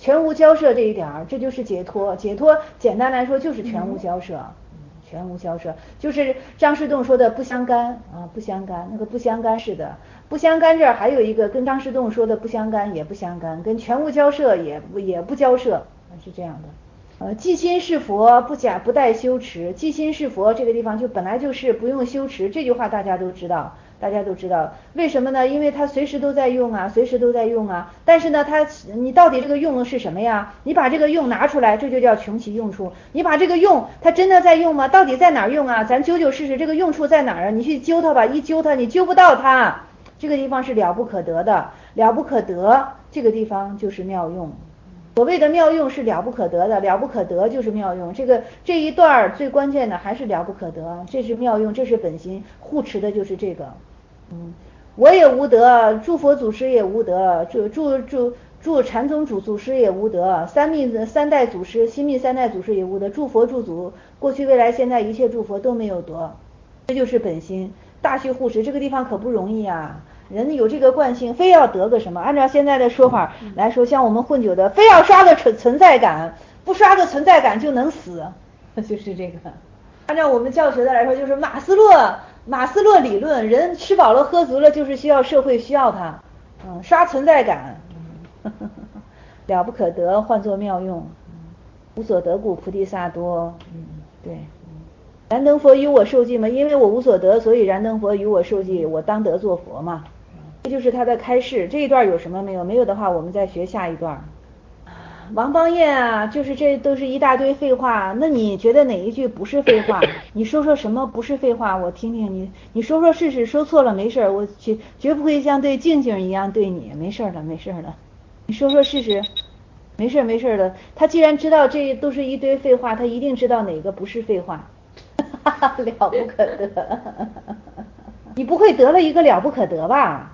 全无交涉这一点儿，这就是解脱。解脱简单来说就是全无交涉，全无交涉，就是张士洞说的不相干啊，不相干。那个不相干是的，不相干这儿还有一个跟张士洞说的不相干也不相干，跟全无交涉也不交涉，是这样的。即心是佛，不假不待修持。即心是佛这个地方就本来就是不用修持，这句话大家都知道，大家都知道。为什么呢？因为它随时都在用啊，随时都在用啊。但是呢，你到底这个用的是什么呀？你把这个用拿出来，这就叫穷其用处。你把这个用，它真的在用吗？到底在哪儿用啊？咱究究试试，这个用处在哪儿啊？你去揪它吧，一揪它，你揪不到它。这个地方是了不可得的，了不可得，这个地方就是妙用。所谓的妙用是了不可得的，了不可得就是妙用。这一段最关键的还是了不可得，这是妙用，这是本心，护持的就是这个。我也无德，诸佛祖师也无德，诸禅宗祖师也无德，三代祖师，新密三代祖师也无德，诸佛诸祖，过去未来现在一切诸佛都没有德，这就是本心。大虚护持这个地方可不容易啊。人有这个惯性，非要得个什么？按照现在的说法来说，像我们混酒的，非要刷个存在感，不刷个存在感就能死，就是这个。按照我们教学的来说，就是马斯洛理论，人吃饱了喝足了，就是需要社会需要他，刷存在感，了不可得，换作妙用，无所得故，菩提萨多，对。燃灯佛与我受记嘛，因为我无所得，所以燃灯佛与我受记，我当得做佛嘛。这就是他的开示。这一段有什么没有？没有的话，我们再学下一段。王邦彦啊，就是这都是一大堆废话。那你觉得哪一句不是废话？你说说什么不是废话，我听听你。你说说试试，说错了没事，我绝不会像对静静一样对你。没事了，没事了。你说说试试。没事的。他既然知道这都是一堆废话，他一定知道哪个不是废话。了不可得，你不会得了一个了不可得吧？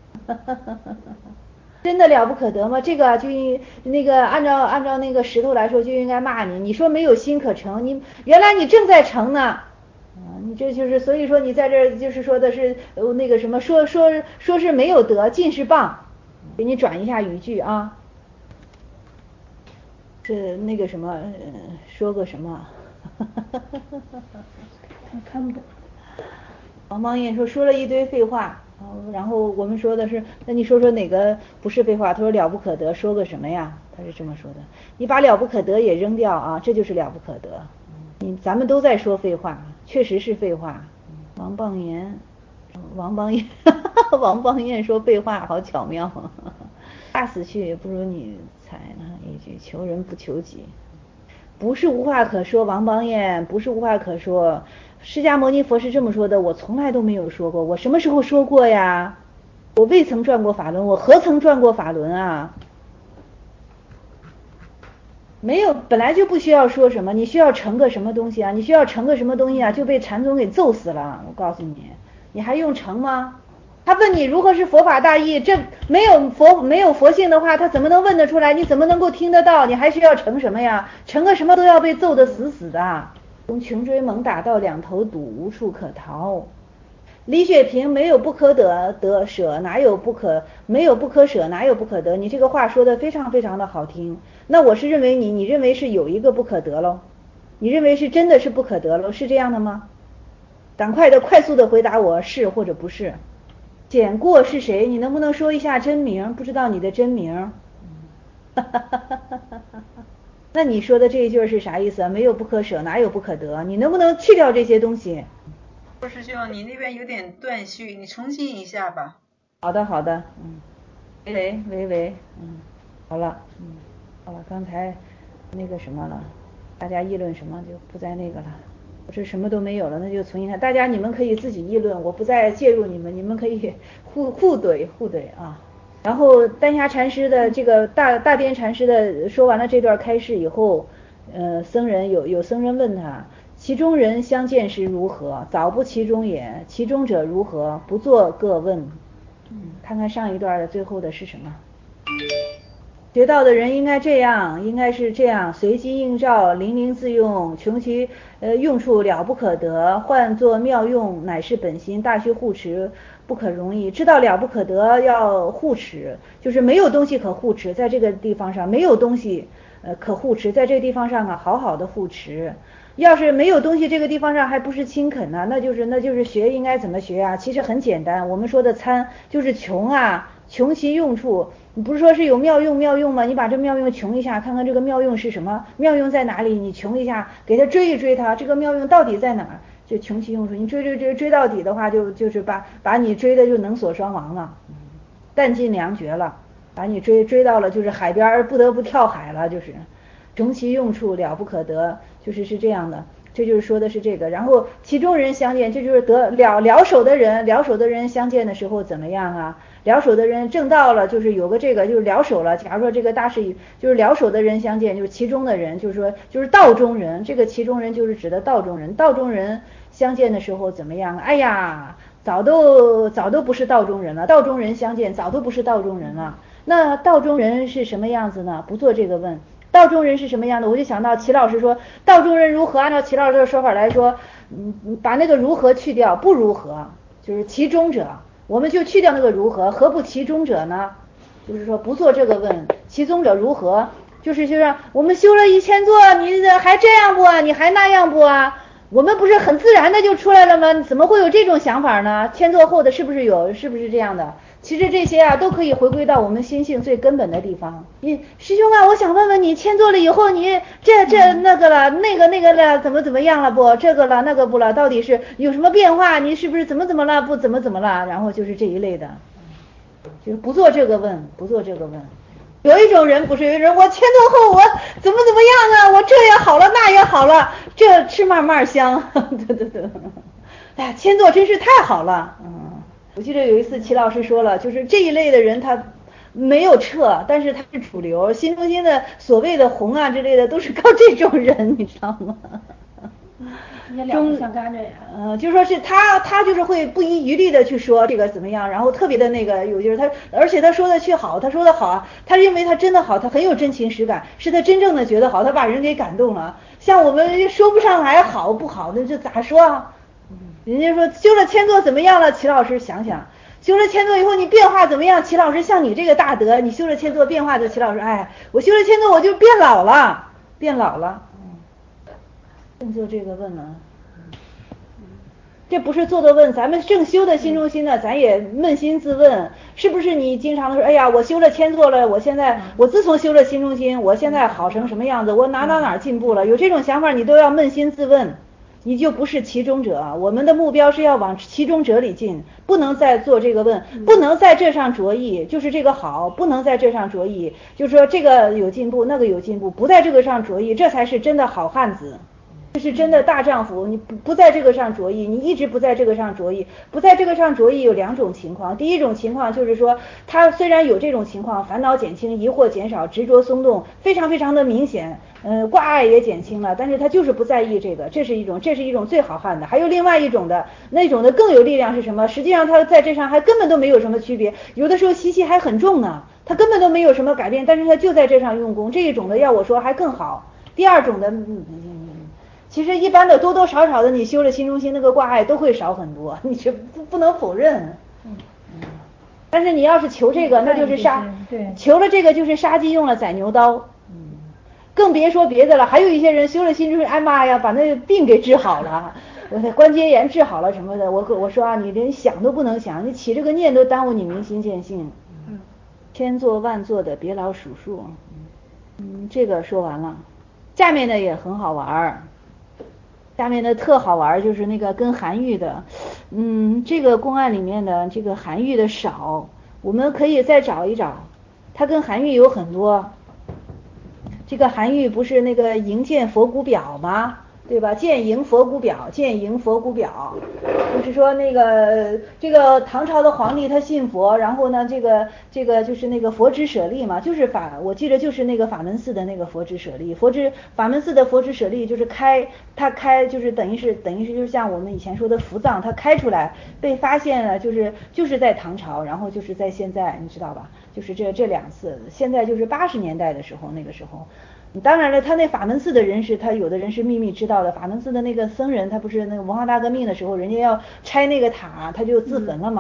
真的了不可得吗？这个就那个按照那个石头来说就应该骂你。你说没有心可成，你原来你正在成呢。你这就是所以说你在这就是说的是那个什么说是没有得，尽是谤。给你转一下语句啊。是那个什么说个什么。看不懂。王邦彦说了一堆废话，然后我们说的是，那你说说哪个不是废话？他说了不可得，说个什么呀？他是这么说的。你把了不可得也扔掉啊，这就是了不可得。咱们都在说废话，确实是废话。王邦彦说废话好巧妙，大死去也不如你才呢一句，求人不求己。不是无话可说，王邦彦不是无话可说。释迦牟尼佛是这么说的，我从来都没有说过，我什么时候说过呀？我未曾转过法轮，我何曾转过法轮啊？没有，本来就不需要说什么，你需要成个什么东西啊？你需要成个什么东西啊？就被禅宗给揍死了，我告诉你，你还用成吗？他问你如何是佛法大义，这没有佛性的话，他怎么能问得出来？你怎么能够听得到？你还需要成什么呀？成个什么都要被揍得死死的。从穷追猛打到两头堵，无处可逃。李雪萍没有不可得舍，哪有不可没有不可舍，哪有不可得？你这个话说的非常非常的好听。那我是认为你认为是有一个不可得喽？你认为是真的是不可得喽？是这样的吗？快速的回答我是或者不是。简过是谁？你能不能说一下真名？不知道你的真名。那你说的这一句是啥意思啊？没有不可舍，哪有不可得？你能不能去掉这些东西？ 郭师兄，你那边有点断续，你重新一下吧。 好的，喂，好了，刚才那个什么了，大家议论什么就不再那个了。我这什么都没有了，那就重新看。大家你们可以自己议论，我不再介入你们，你们可以互怼啊。然后丹霞禅师的这个大边禅师的说完了这段开示以后，僧人有僧人问他，其中人相见时如何？早不其中也，其中者如何？不作各问。看看上一段的最后的是什么？学道的人应该这样，应该是这样，随机应照，灵灵自用，穷其用处了不可得，换作妙用，乃是本心，大虚护持， 不可容易，知道了不可得要护持，就是没有东西可护持，在这个地方上没有东西可护持，在这个地方上啊好好的护持。要是没有东西，这个地方上还不是勤恳呢，那就是学应该怎么学啊？其实很简单，我们说的参就是穷啊，穷其用处。你不是说是有妙用吗？你把这妙用穷一下，看看这个妙用是什么，妙用在哪里？你穷一下，给他追一追它，这个妙用到底在哪儿？就穷其用处，你追到底的话，就是把你追的就能所双亡了，弹尽粮绝了，把你追到了就是海边不得不跳海了，就是穷其用处了不可得，是这样的。这就是说的是这个，然后其中人相见，这就是得了手的人相见的时候怎么样啊？了手的人正到了，就是有个这个就是了手了。假如说这个大事就是了手的人相见，就是其中的人，就是说就是道中人，这个其中人就是指的道中人。道中人相见的时候怎么样？哎呀，早都不是道中人了。道中人相见，早都不是道中人了。那道中人是什么样子呢？不做这个问。道中人是什么样的？我就想到齐老师说道中人如何，按照齐老师的说法来说，把那个如何去掉，不如何，就是其中者，我们就去掉那个如何，何不其中者呢？就是说不做这个问，其中者如何，就是我们修了1000座，你还这样不啊？你还那样不啊？我们不是很自然的就出来了吗？怎么会有这种想法呢？1000座后的是不是这样的？其实这些啊都可以回归到我们心性最根本的地方。师兄啊，我想问问你，1000座了以后，你这那个了，那个了，怎么样了不？这个了那个不了，到底是有什么变化？你是不是怎么了？不怎么了？然后就是这一类的，就是不做这个问。有一种人不是，有一种人我1000座后我怎么样啊？我这也好了那也好了，这吃慢慢香。对。哎呀，1000座真是太好了。我记得有一次齐老师说了，就是这一类的人他没有撤，但是他是主流，新中心的所谓的红啊之类的都是靠这种人，你知道吗？ 也了不相干这样。 就说是他就是会不遗余力的去说这个怎么样，然后特别的那个有就是他，而且他说的好，他说的好啊，他认为他真的好，他很有真情实感，是他真正的觉得好，他把人给感动了。像我们说不上来好不好，那这咋说啊？人家说修了1000座怎么样了？齐老师想想，修了1000座以后你变化怎么样？齐老师像你这个大德，你修了1000座变化的，齐老师，哎，我修了1000座我就变老了。正做这个问呢，这不是做的问，咱们正修的心中心呢，咱也扪心自问，是不是你经常的说，哎呀，我修了1000座了，我自从修了心中心，我现在好成什么样子，我哪进步了？有这种想法，你都要扪心自问。你就不是其中者，我们的目标是要往其中者里进，不能再做这个问，不能在这上着意，就是这个好，不能在这上着意，就是说这个有进步，那个有进步，不在这个上着意，这才是真的好汉子，这是真的大丈夫。你不在这个上着意，你一直不在这个上着意，不在这个上着意有2种情况。第一种情况就是说，他虽然有这种情况，烦恼减轻，疑惑减少，执着松动，非常的明显。挂碍也减轻了，但是他就是不在意这个，这是一种最好汉的。还有另外一种的，那种的更有力量是什么？实际上他在这上还根本都没有什么区别，有的时候习气还很重呢，他根本都没有什么改变，但是他就在这上用功。这一种的要我说还更好。第二种的，其实一般的多多少少的，你修了心中心那个挂碍都会少很多，你不能否认。但是你要是求这个，那就是求了这个就是杀鸡用了宰牛刀。更别说别的了，还有一些人修了心中心，哎妈呀，把那个病给治好了，关节炎治好了什么的。我说啊，你连想都不能想，你起这个念都耽误你明心见性。千做万做的别老数数。这个说完了，下面的也很好玩，下面的特好玩，就是那个跟韩愈的，这个公案里面的这个韩愈的少，我们可以再找一找，他跟韩愈有很多。这个韩愈不是那个迎见佛骨表吗？对吧？见迎佛骨表，就是说这个唐朝的皇帝他信佛，然后呢这个就是那个佛之舍利嘛，就是我记得就是那个法门寺的那个佛之舍利，法门寺的佛之舍利就是他开就是等于是就像我们以前说的伏藏，他开出来被发现了，就是在唐朝，然后就是在现在，你知道吧？就是这2次，现在就是80年代的时候，那个时候。当然了，他那法门寺的人他有的人是秘密知道的。法门寺的那个僧人，他不是那个文化大革命的时候，人家要拆那个塔，他就自焚了嘛。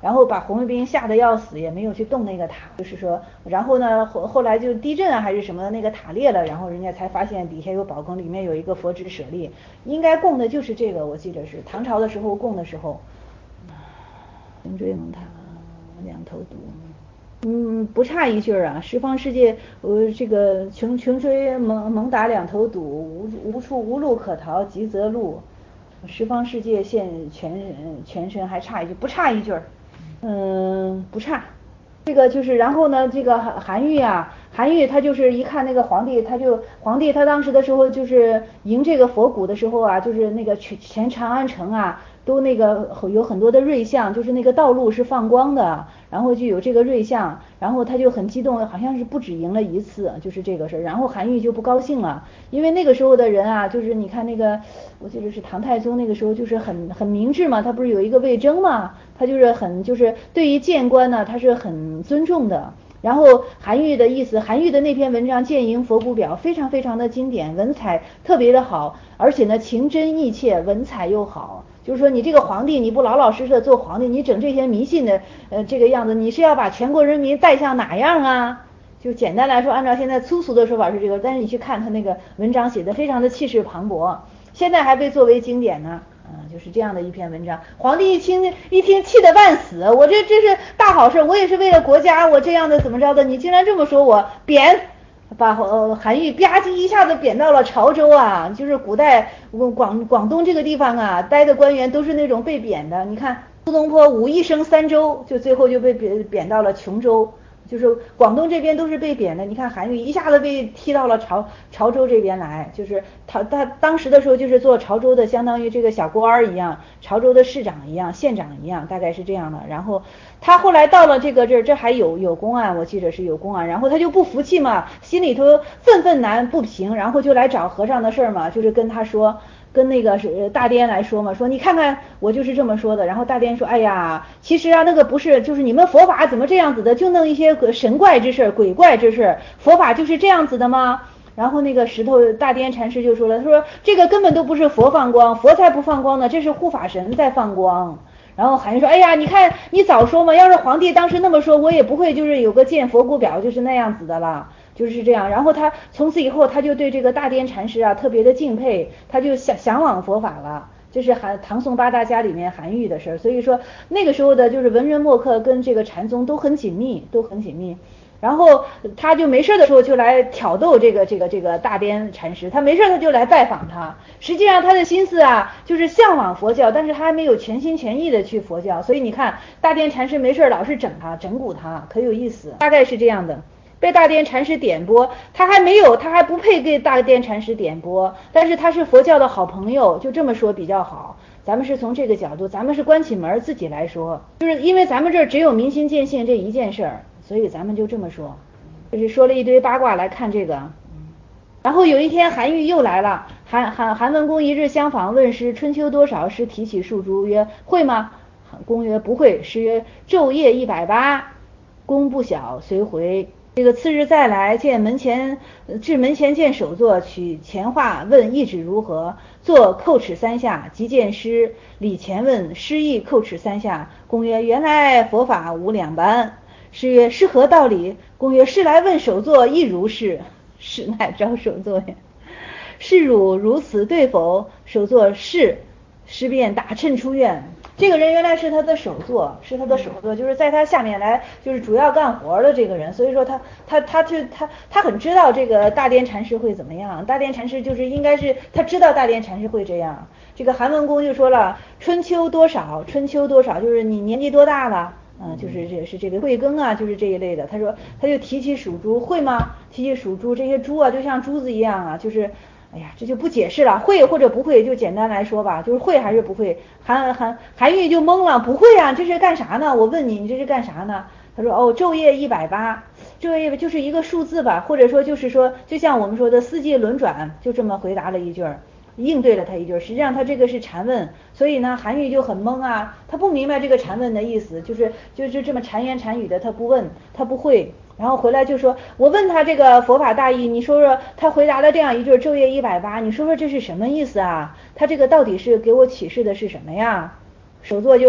然后把红卫兵吓得要死，也没有去动那个塔，就是说，然后呢后来就地震啊还是什么，那个塔裂了，然后人家才发现底下有宝坑，里面有一个佛指舍利，应该供的就是这个，我记得是唐朝的时候供的时候。穷追猛打两头堵，不差一句啊，十方世界，这个穷追猛打两头堵，无路可逃急则路，十方世界现全身，还差一句，不差一句，不差。这个就是，然后呢，这个韩愈他就是一看那个皇帝他当时的时候就是迎这个佛骨的时候啊，就是那个全长安城啊都那个有很多的瑞相，就是那个道路是放光的，然后就有这个瑞相，然后他就很激动，好像是不止赢了一次，就是这个事儿。然后韩愈就不高兴了，因为那个时候的人啊，就是你看那个，我记得是唐太宗那个时候就是很明智嘛，他不是有一个魏征嘛，他就是对于谏官呢他是很尊重的。然后韩愈的意思，韩愈的那篇文章《谏迎佛骨表》非常非常的经典，文采特别的好，而且呢情真意切，文采又好。就是说你这个皇帝你不老老实实的做皇帝，你整这些迷信的这个样子，你是要把全国人民带向哪样啊？就简单来说，按照现在粗俗的说法是这个，但是你去看他那个文章写的非常的气势磅礴，现在还被作为经典呢。就是这样的一篇文章，皇帝一听气得半死，我这是大好事，我也是为了国家，我这样的怎么着的，你竟然这么说我，贬，把韩愈吧唧一下子贬到了潮州啊，就是古代广东这个地方啊，待的官员都是那种被贬的，你看苏东坡武一生三州，就最后就被贬到了琼州。就是广东这边都是被贬的，你看韩愈一下子被踢到了潮州这边来，就是他当时的时候就是做潮州的相当于这个小官一样，潮州的市长一样，县长一样，大概是这样的。然后他后来到了这还有公案，我记得是有公案，然后他就不服气嘛，心里头愤难不平，然后就来找和尚的事嘛，就是跟他说。跟那个大颠来说嘛，说你看看我就是这么说的，然后大颠说，哎呀，其实啊那个不是，就是你们佛法怎么这样子的，就弄一些神怪之事、鬼怪之事，佛法就是这样子的吗？然后那个大颠禅师就说了，他说这个根本都不是佛放光，佛才不放光呢，这是护法神在放光。然后韩愈说，哎呀，你看你早说嘛，要是皇帝当时那么说，我也不会就是有个见佛骨表就是那样子的了。就是这样，然后他从此以后他就对这个大颠禅师啊特别的敬佩，他就向往佛法了。这是唐宋八大家里面韩愈的事儿，所以说那个时候的就是文人墨客跟这个禅宗都很紧密。然后他就没事的时候就来挑逗这个大颠禅师，他没事他就来拜访他。实际上他的心思啊就是向往佛教，但是他还没有全心全意的去佛教。所以你看大颠禅师没事老是整蛊他，可有意思，大概是这样的。被大颠禅师点拨，他还不配给大颠禅师点拨，但是他是佛教的好朋友，就这么说比较好。咱们是从这个角度，咱们是关起门自己来说，就是因为咱们这儿只有明心见性这一件事儿，所以咱们就这么说，就是说了一堆八卦来看这个。然后有一天韩愈又来了，韩文公一日相访，问师春秋多少，师提起数珠，曰会吗？公曰不会。师曰昼夜180，公不晓，随回。这个次日再来，至门前见首座，取前话问意旨如何，坐叩齿3下，即见师，礼前问，师亦叩齿3下。公曰原来佛法无两般。师曰是何道理？公曰是来问首座亦如是。师乃招首座也。是汝如此对否？首座是。师便打乘出院。这个人原来是他的首座，就是在他下面来就是主要干活的这个人，所以说他很知道这个大颠禅师会怎么样，大颠禅师就是应该是他知道大颠禅师会这样。这个韩文公就说了春秋多少就是你年纪多大了，就是这个慧根啊，就是这一类的。他说他就提起属猪，会吗？提起属猪，这些猪啊就像珠子一样啊，就是哎呀，这就不解释了，会或者不会，就简单来说吧，就是会还是不会。韩愈就懵了，不会啊，这是干啥呢？我问你，你这是干啥呢？他说哦，昼夜180，昼夜就是一个数字吧，或者说就是说，就像我们说的四季轮转，就这么回答了一句，应对了他一句。实际上他这个是禅问，所以呢，韩愈就很懵啊，他不明白这个禅问的意思，就是这么禅言禅语的，他不问，他不会。然后回来就说，我问他这个佛法大意，你说说，他回答了这样一句昼夜180，你说说这是什么意思啊？他这个到底是给我启示的是什么呀？首座就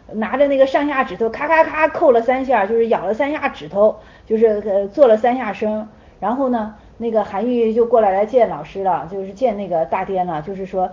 拿着那个上下指头咔咔咔扣了3下，就是咬了3下指头，就是做了3下声。然后呢，那个韩愈就过来见老师了，就是见那个大颠了，就是说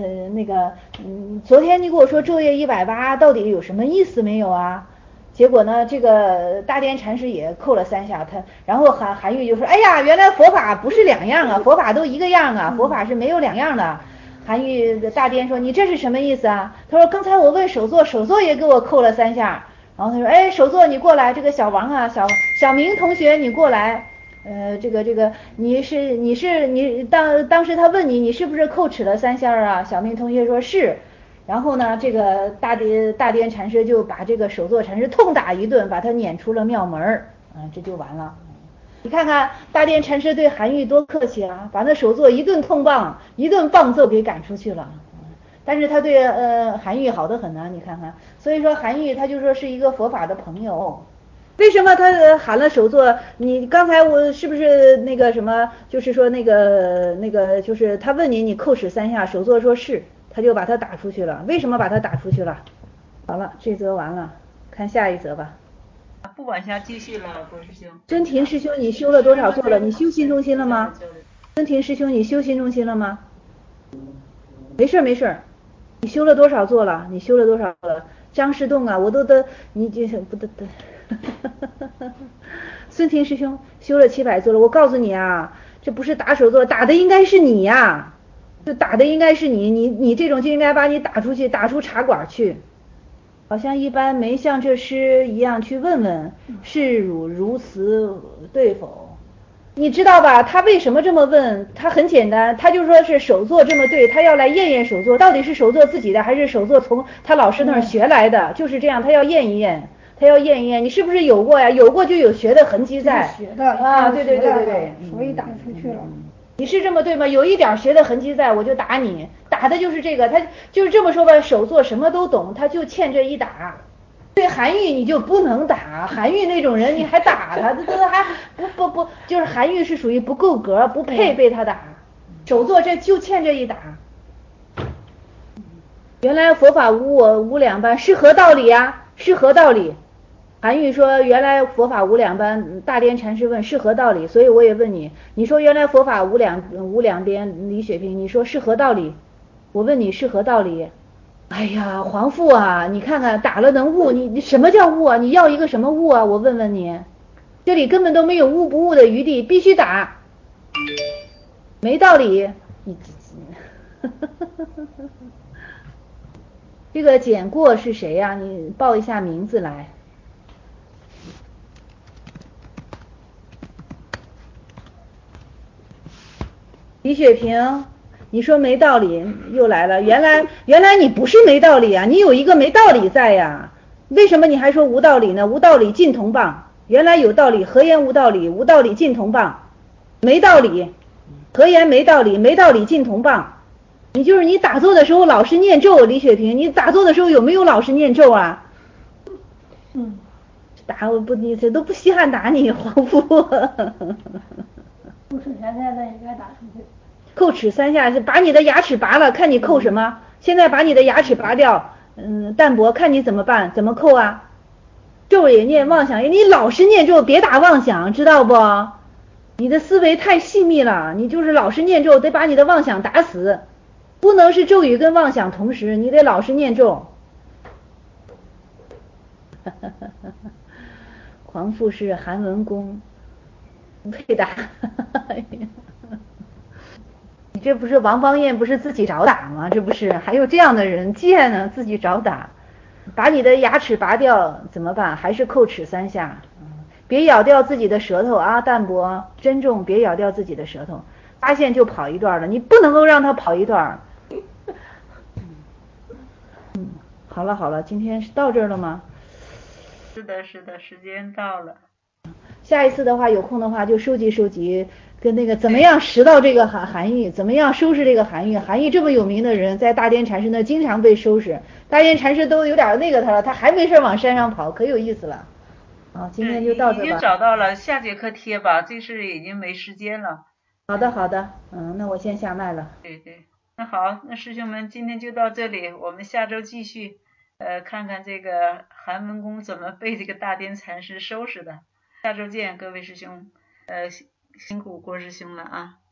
昨天你给我说昼夜180到底有什么意思没有啊？结果呢，这个大颠禅师也扣了3下，然后韩愈就说，哎呀，原来佛法不是两样啊，佛法都一个样啊，佛法是没有两样的。韩愈的大颠说，你这是什么意思啊？他说，刚才我问首座，首座也给我扣了3下。然后他说，哎，首座你过来，这个小王啊，小明同学你过来，这个你当时他问你是不是扣齿了3下啊？小明同学说是。然后呢，这个大颠禅师就把这个首座禅师痛打一顿，把他撵出了庙门这就完了。你看看大颠禅师对韩愈多客气啊，把那首座一顿痛棒，一顿棒揍给赶出去了。但是他对韩愈好得很呢，你看看，所以说韩愈他就说是一个佛法的朋友。为什么他喊了首座？你刚才我是不是那个什么？就是说那个就是他问你扣齿3下，首座说是。他就把他打出去了。为什么把他打出去了？好了，这则完了，看下一则吧。 不往下继续了，郭师兄。 真廷师兄，你修了多少座了？你修心中心了吗？真廷师兄，你修心中心了吗？没事，你修了多少座了？你修了多少了？张士栋啊，我都你这不得。孙廷师兄修了700座了，我告诉你啊，这不是打手座，打的应该是你呀。就打的应该是你这种就应该把你打出去，打出茶馆去。好像一般没像这诗一样去问问是如此对否？你知道吧？他为什么这么问？他很简单，他就说是首座这么对，他要来验首座到底是首座自己的还是首座从他老师那儿学来的，就是这样，他要验一验，你是不是有过呀？有过就有学的痕迹在。 学的啊，对， 所以打出去了。 你是这么对吗？有一点学的痕迹在，我就打你，打的就是这个。他就是这么说吧，首座什么都懂，他就欠这一打。对韩愈你就不能打，韩愈那种人你还打他，这还不，就是韩愈是属于不够格，不配被他打。首座这就欠这一打。原来佛法无我无两般，是何道理呀？是何道理？韩愈说原来佛法无两般，大颠禅师问是何道理，所以我也问你，你说原来佛法无两边，李雪萍你说是何道理？我问你是何道理？哎呀，皇父啊，你看看打了能悟，你什么叫悟啊？你要一个什么悟啊？我问问你，这里根本都没有悟不悟的余地，必须打，没道理。这个简过是谁呀？你报一下名字来。李雪萍，你说没道理又来了，原来你不是没道理啊，你有一个没道理在呀。为什么你还说无道理呢？无道理尽同谤，原来有道理，何言无道理？无道理尽同谤，没道理，何言没道理？没道理尽同谤。你就是你打坐的时候老是念咒，李雪萍，你打坐的时候有没有老是念咒啊？打我不，你谁都不稀罕打你，皇父。 不是现在也该打出去。 扣齿3下是把你的牙齿拔了，看你扣什么？现在把你的牙齿拔掉，淡泊，看你怎么办？怎么扣啊？咒也念，妄想也，你老是念咒，别打妄想，知道不？你的思维太细密了，你就是老是念咒，得把你的妄想打死，不能是咒语跟妄想同时，你得老是念咒。皇父是韩文公，不配打。你这不是王方彦不是自己找打吗？这不是还有这样的人贱呢，自己找打。把你的牙齿拔掉怎么办？还是扣齿3下。别咬掉自己的舌头啊，淡泊珍重，别咬掉自己的舌头。发现就跑一段了，你不能够让他跑一段。好了，今天是到这儿了吗？ 是的，时间到了。 下一次的话，有空的话就收集，跟那个怎么样拾到这个韩愈，怎么样收拾这个韩愈。韩愈这么有名的人，在大颠禅师那经常被收拾，大颠禅师都有点那个他了，他还没事往山上跑，可有意思了。好，今天就到这吧。 已经找到了，下节课贴吧，这是已经没时间了。 好的，那我先下麦了。 对，那好，那师兄们今天就到这里，我们下周继续。 看看这个韩文公怎么被这个大颠禅师收拾的。下周见，各位师兄，辛苦郭师兄了啊。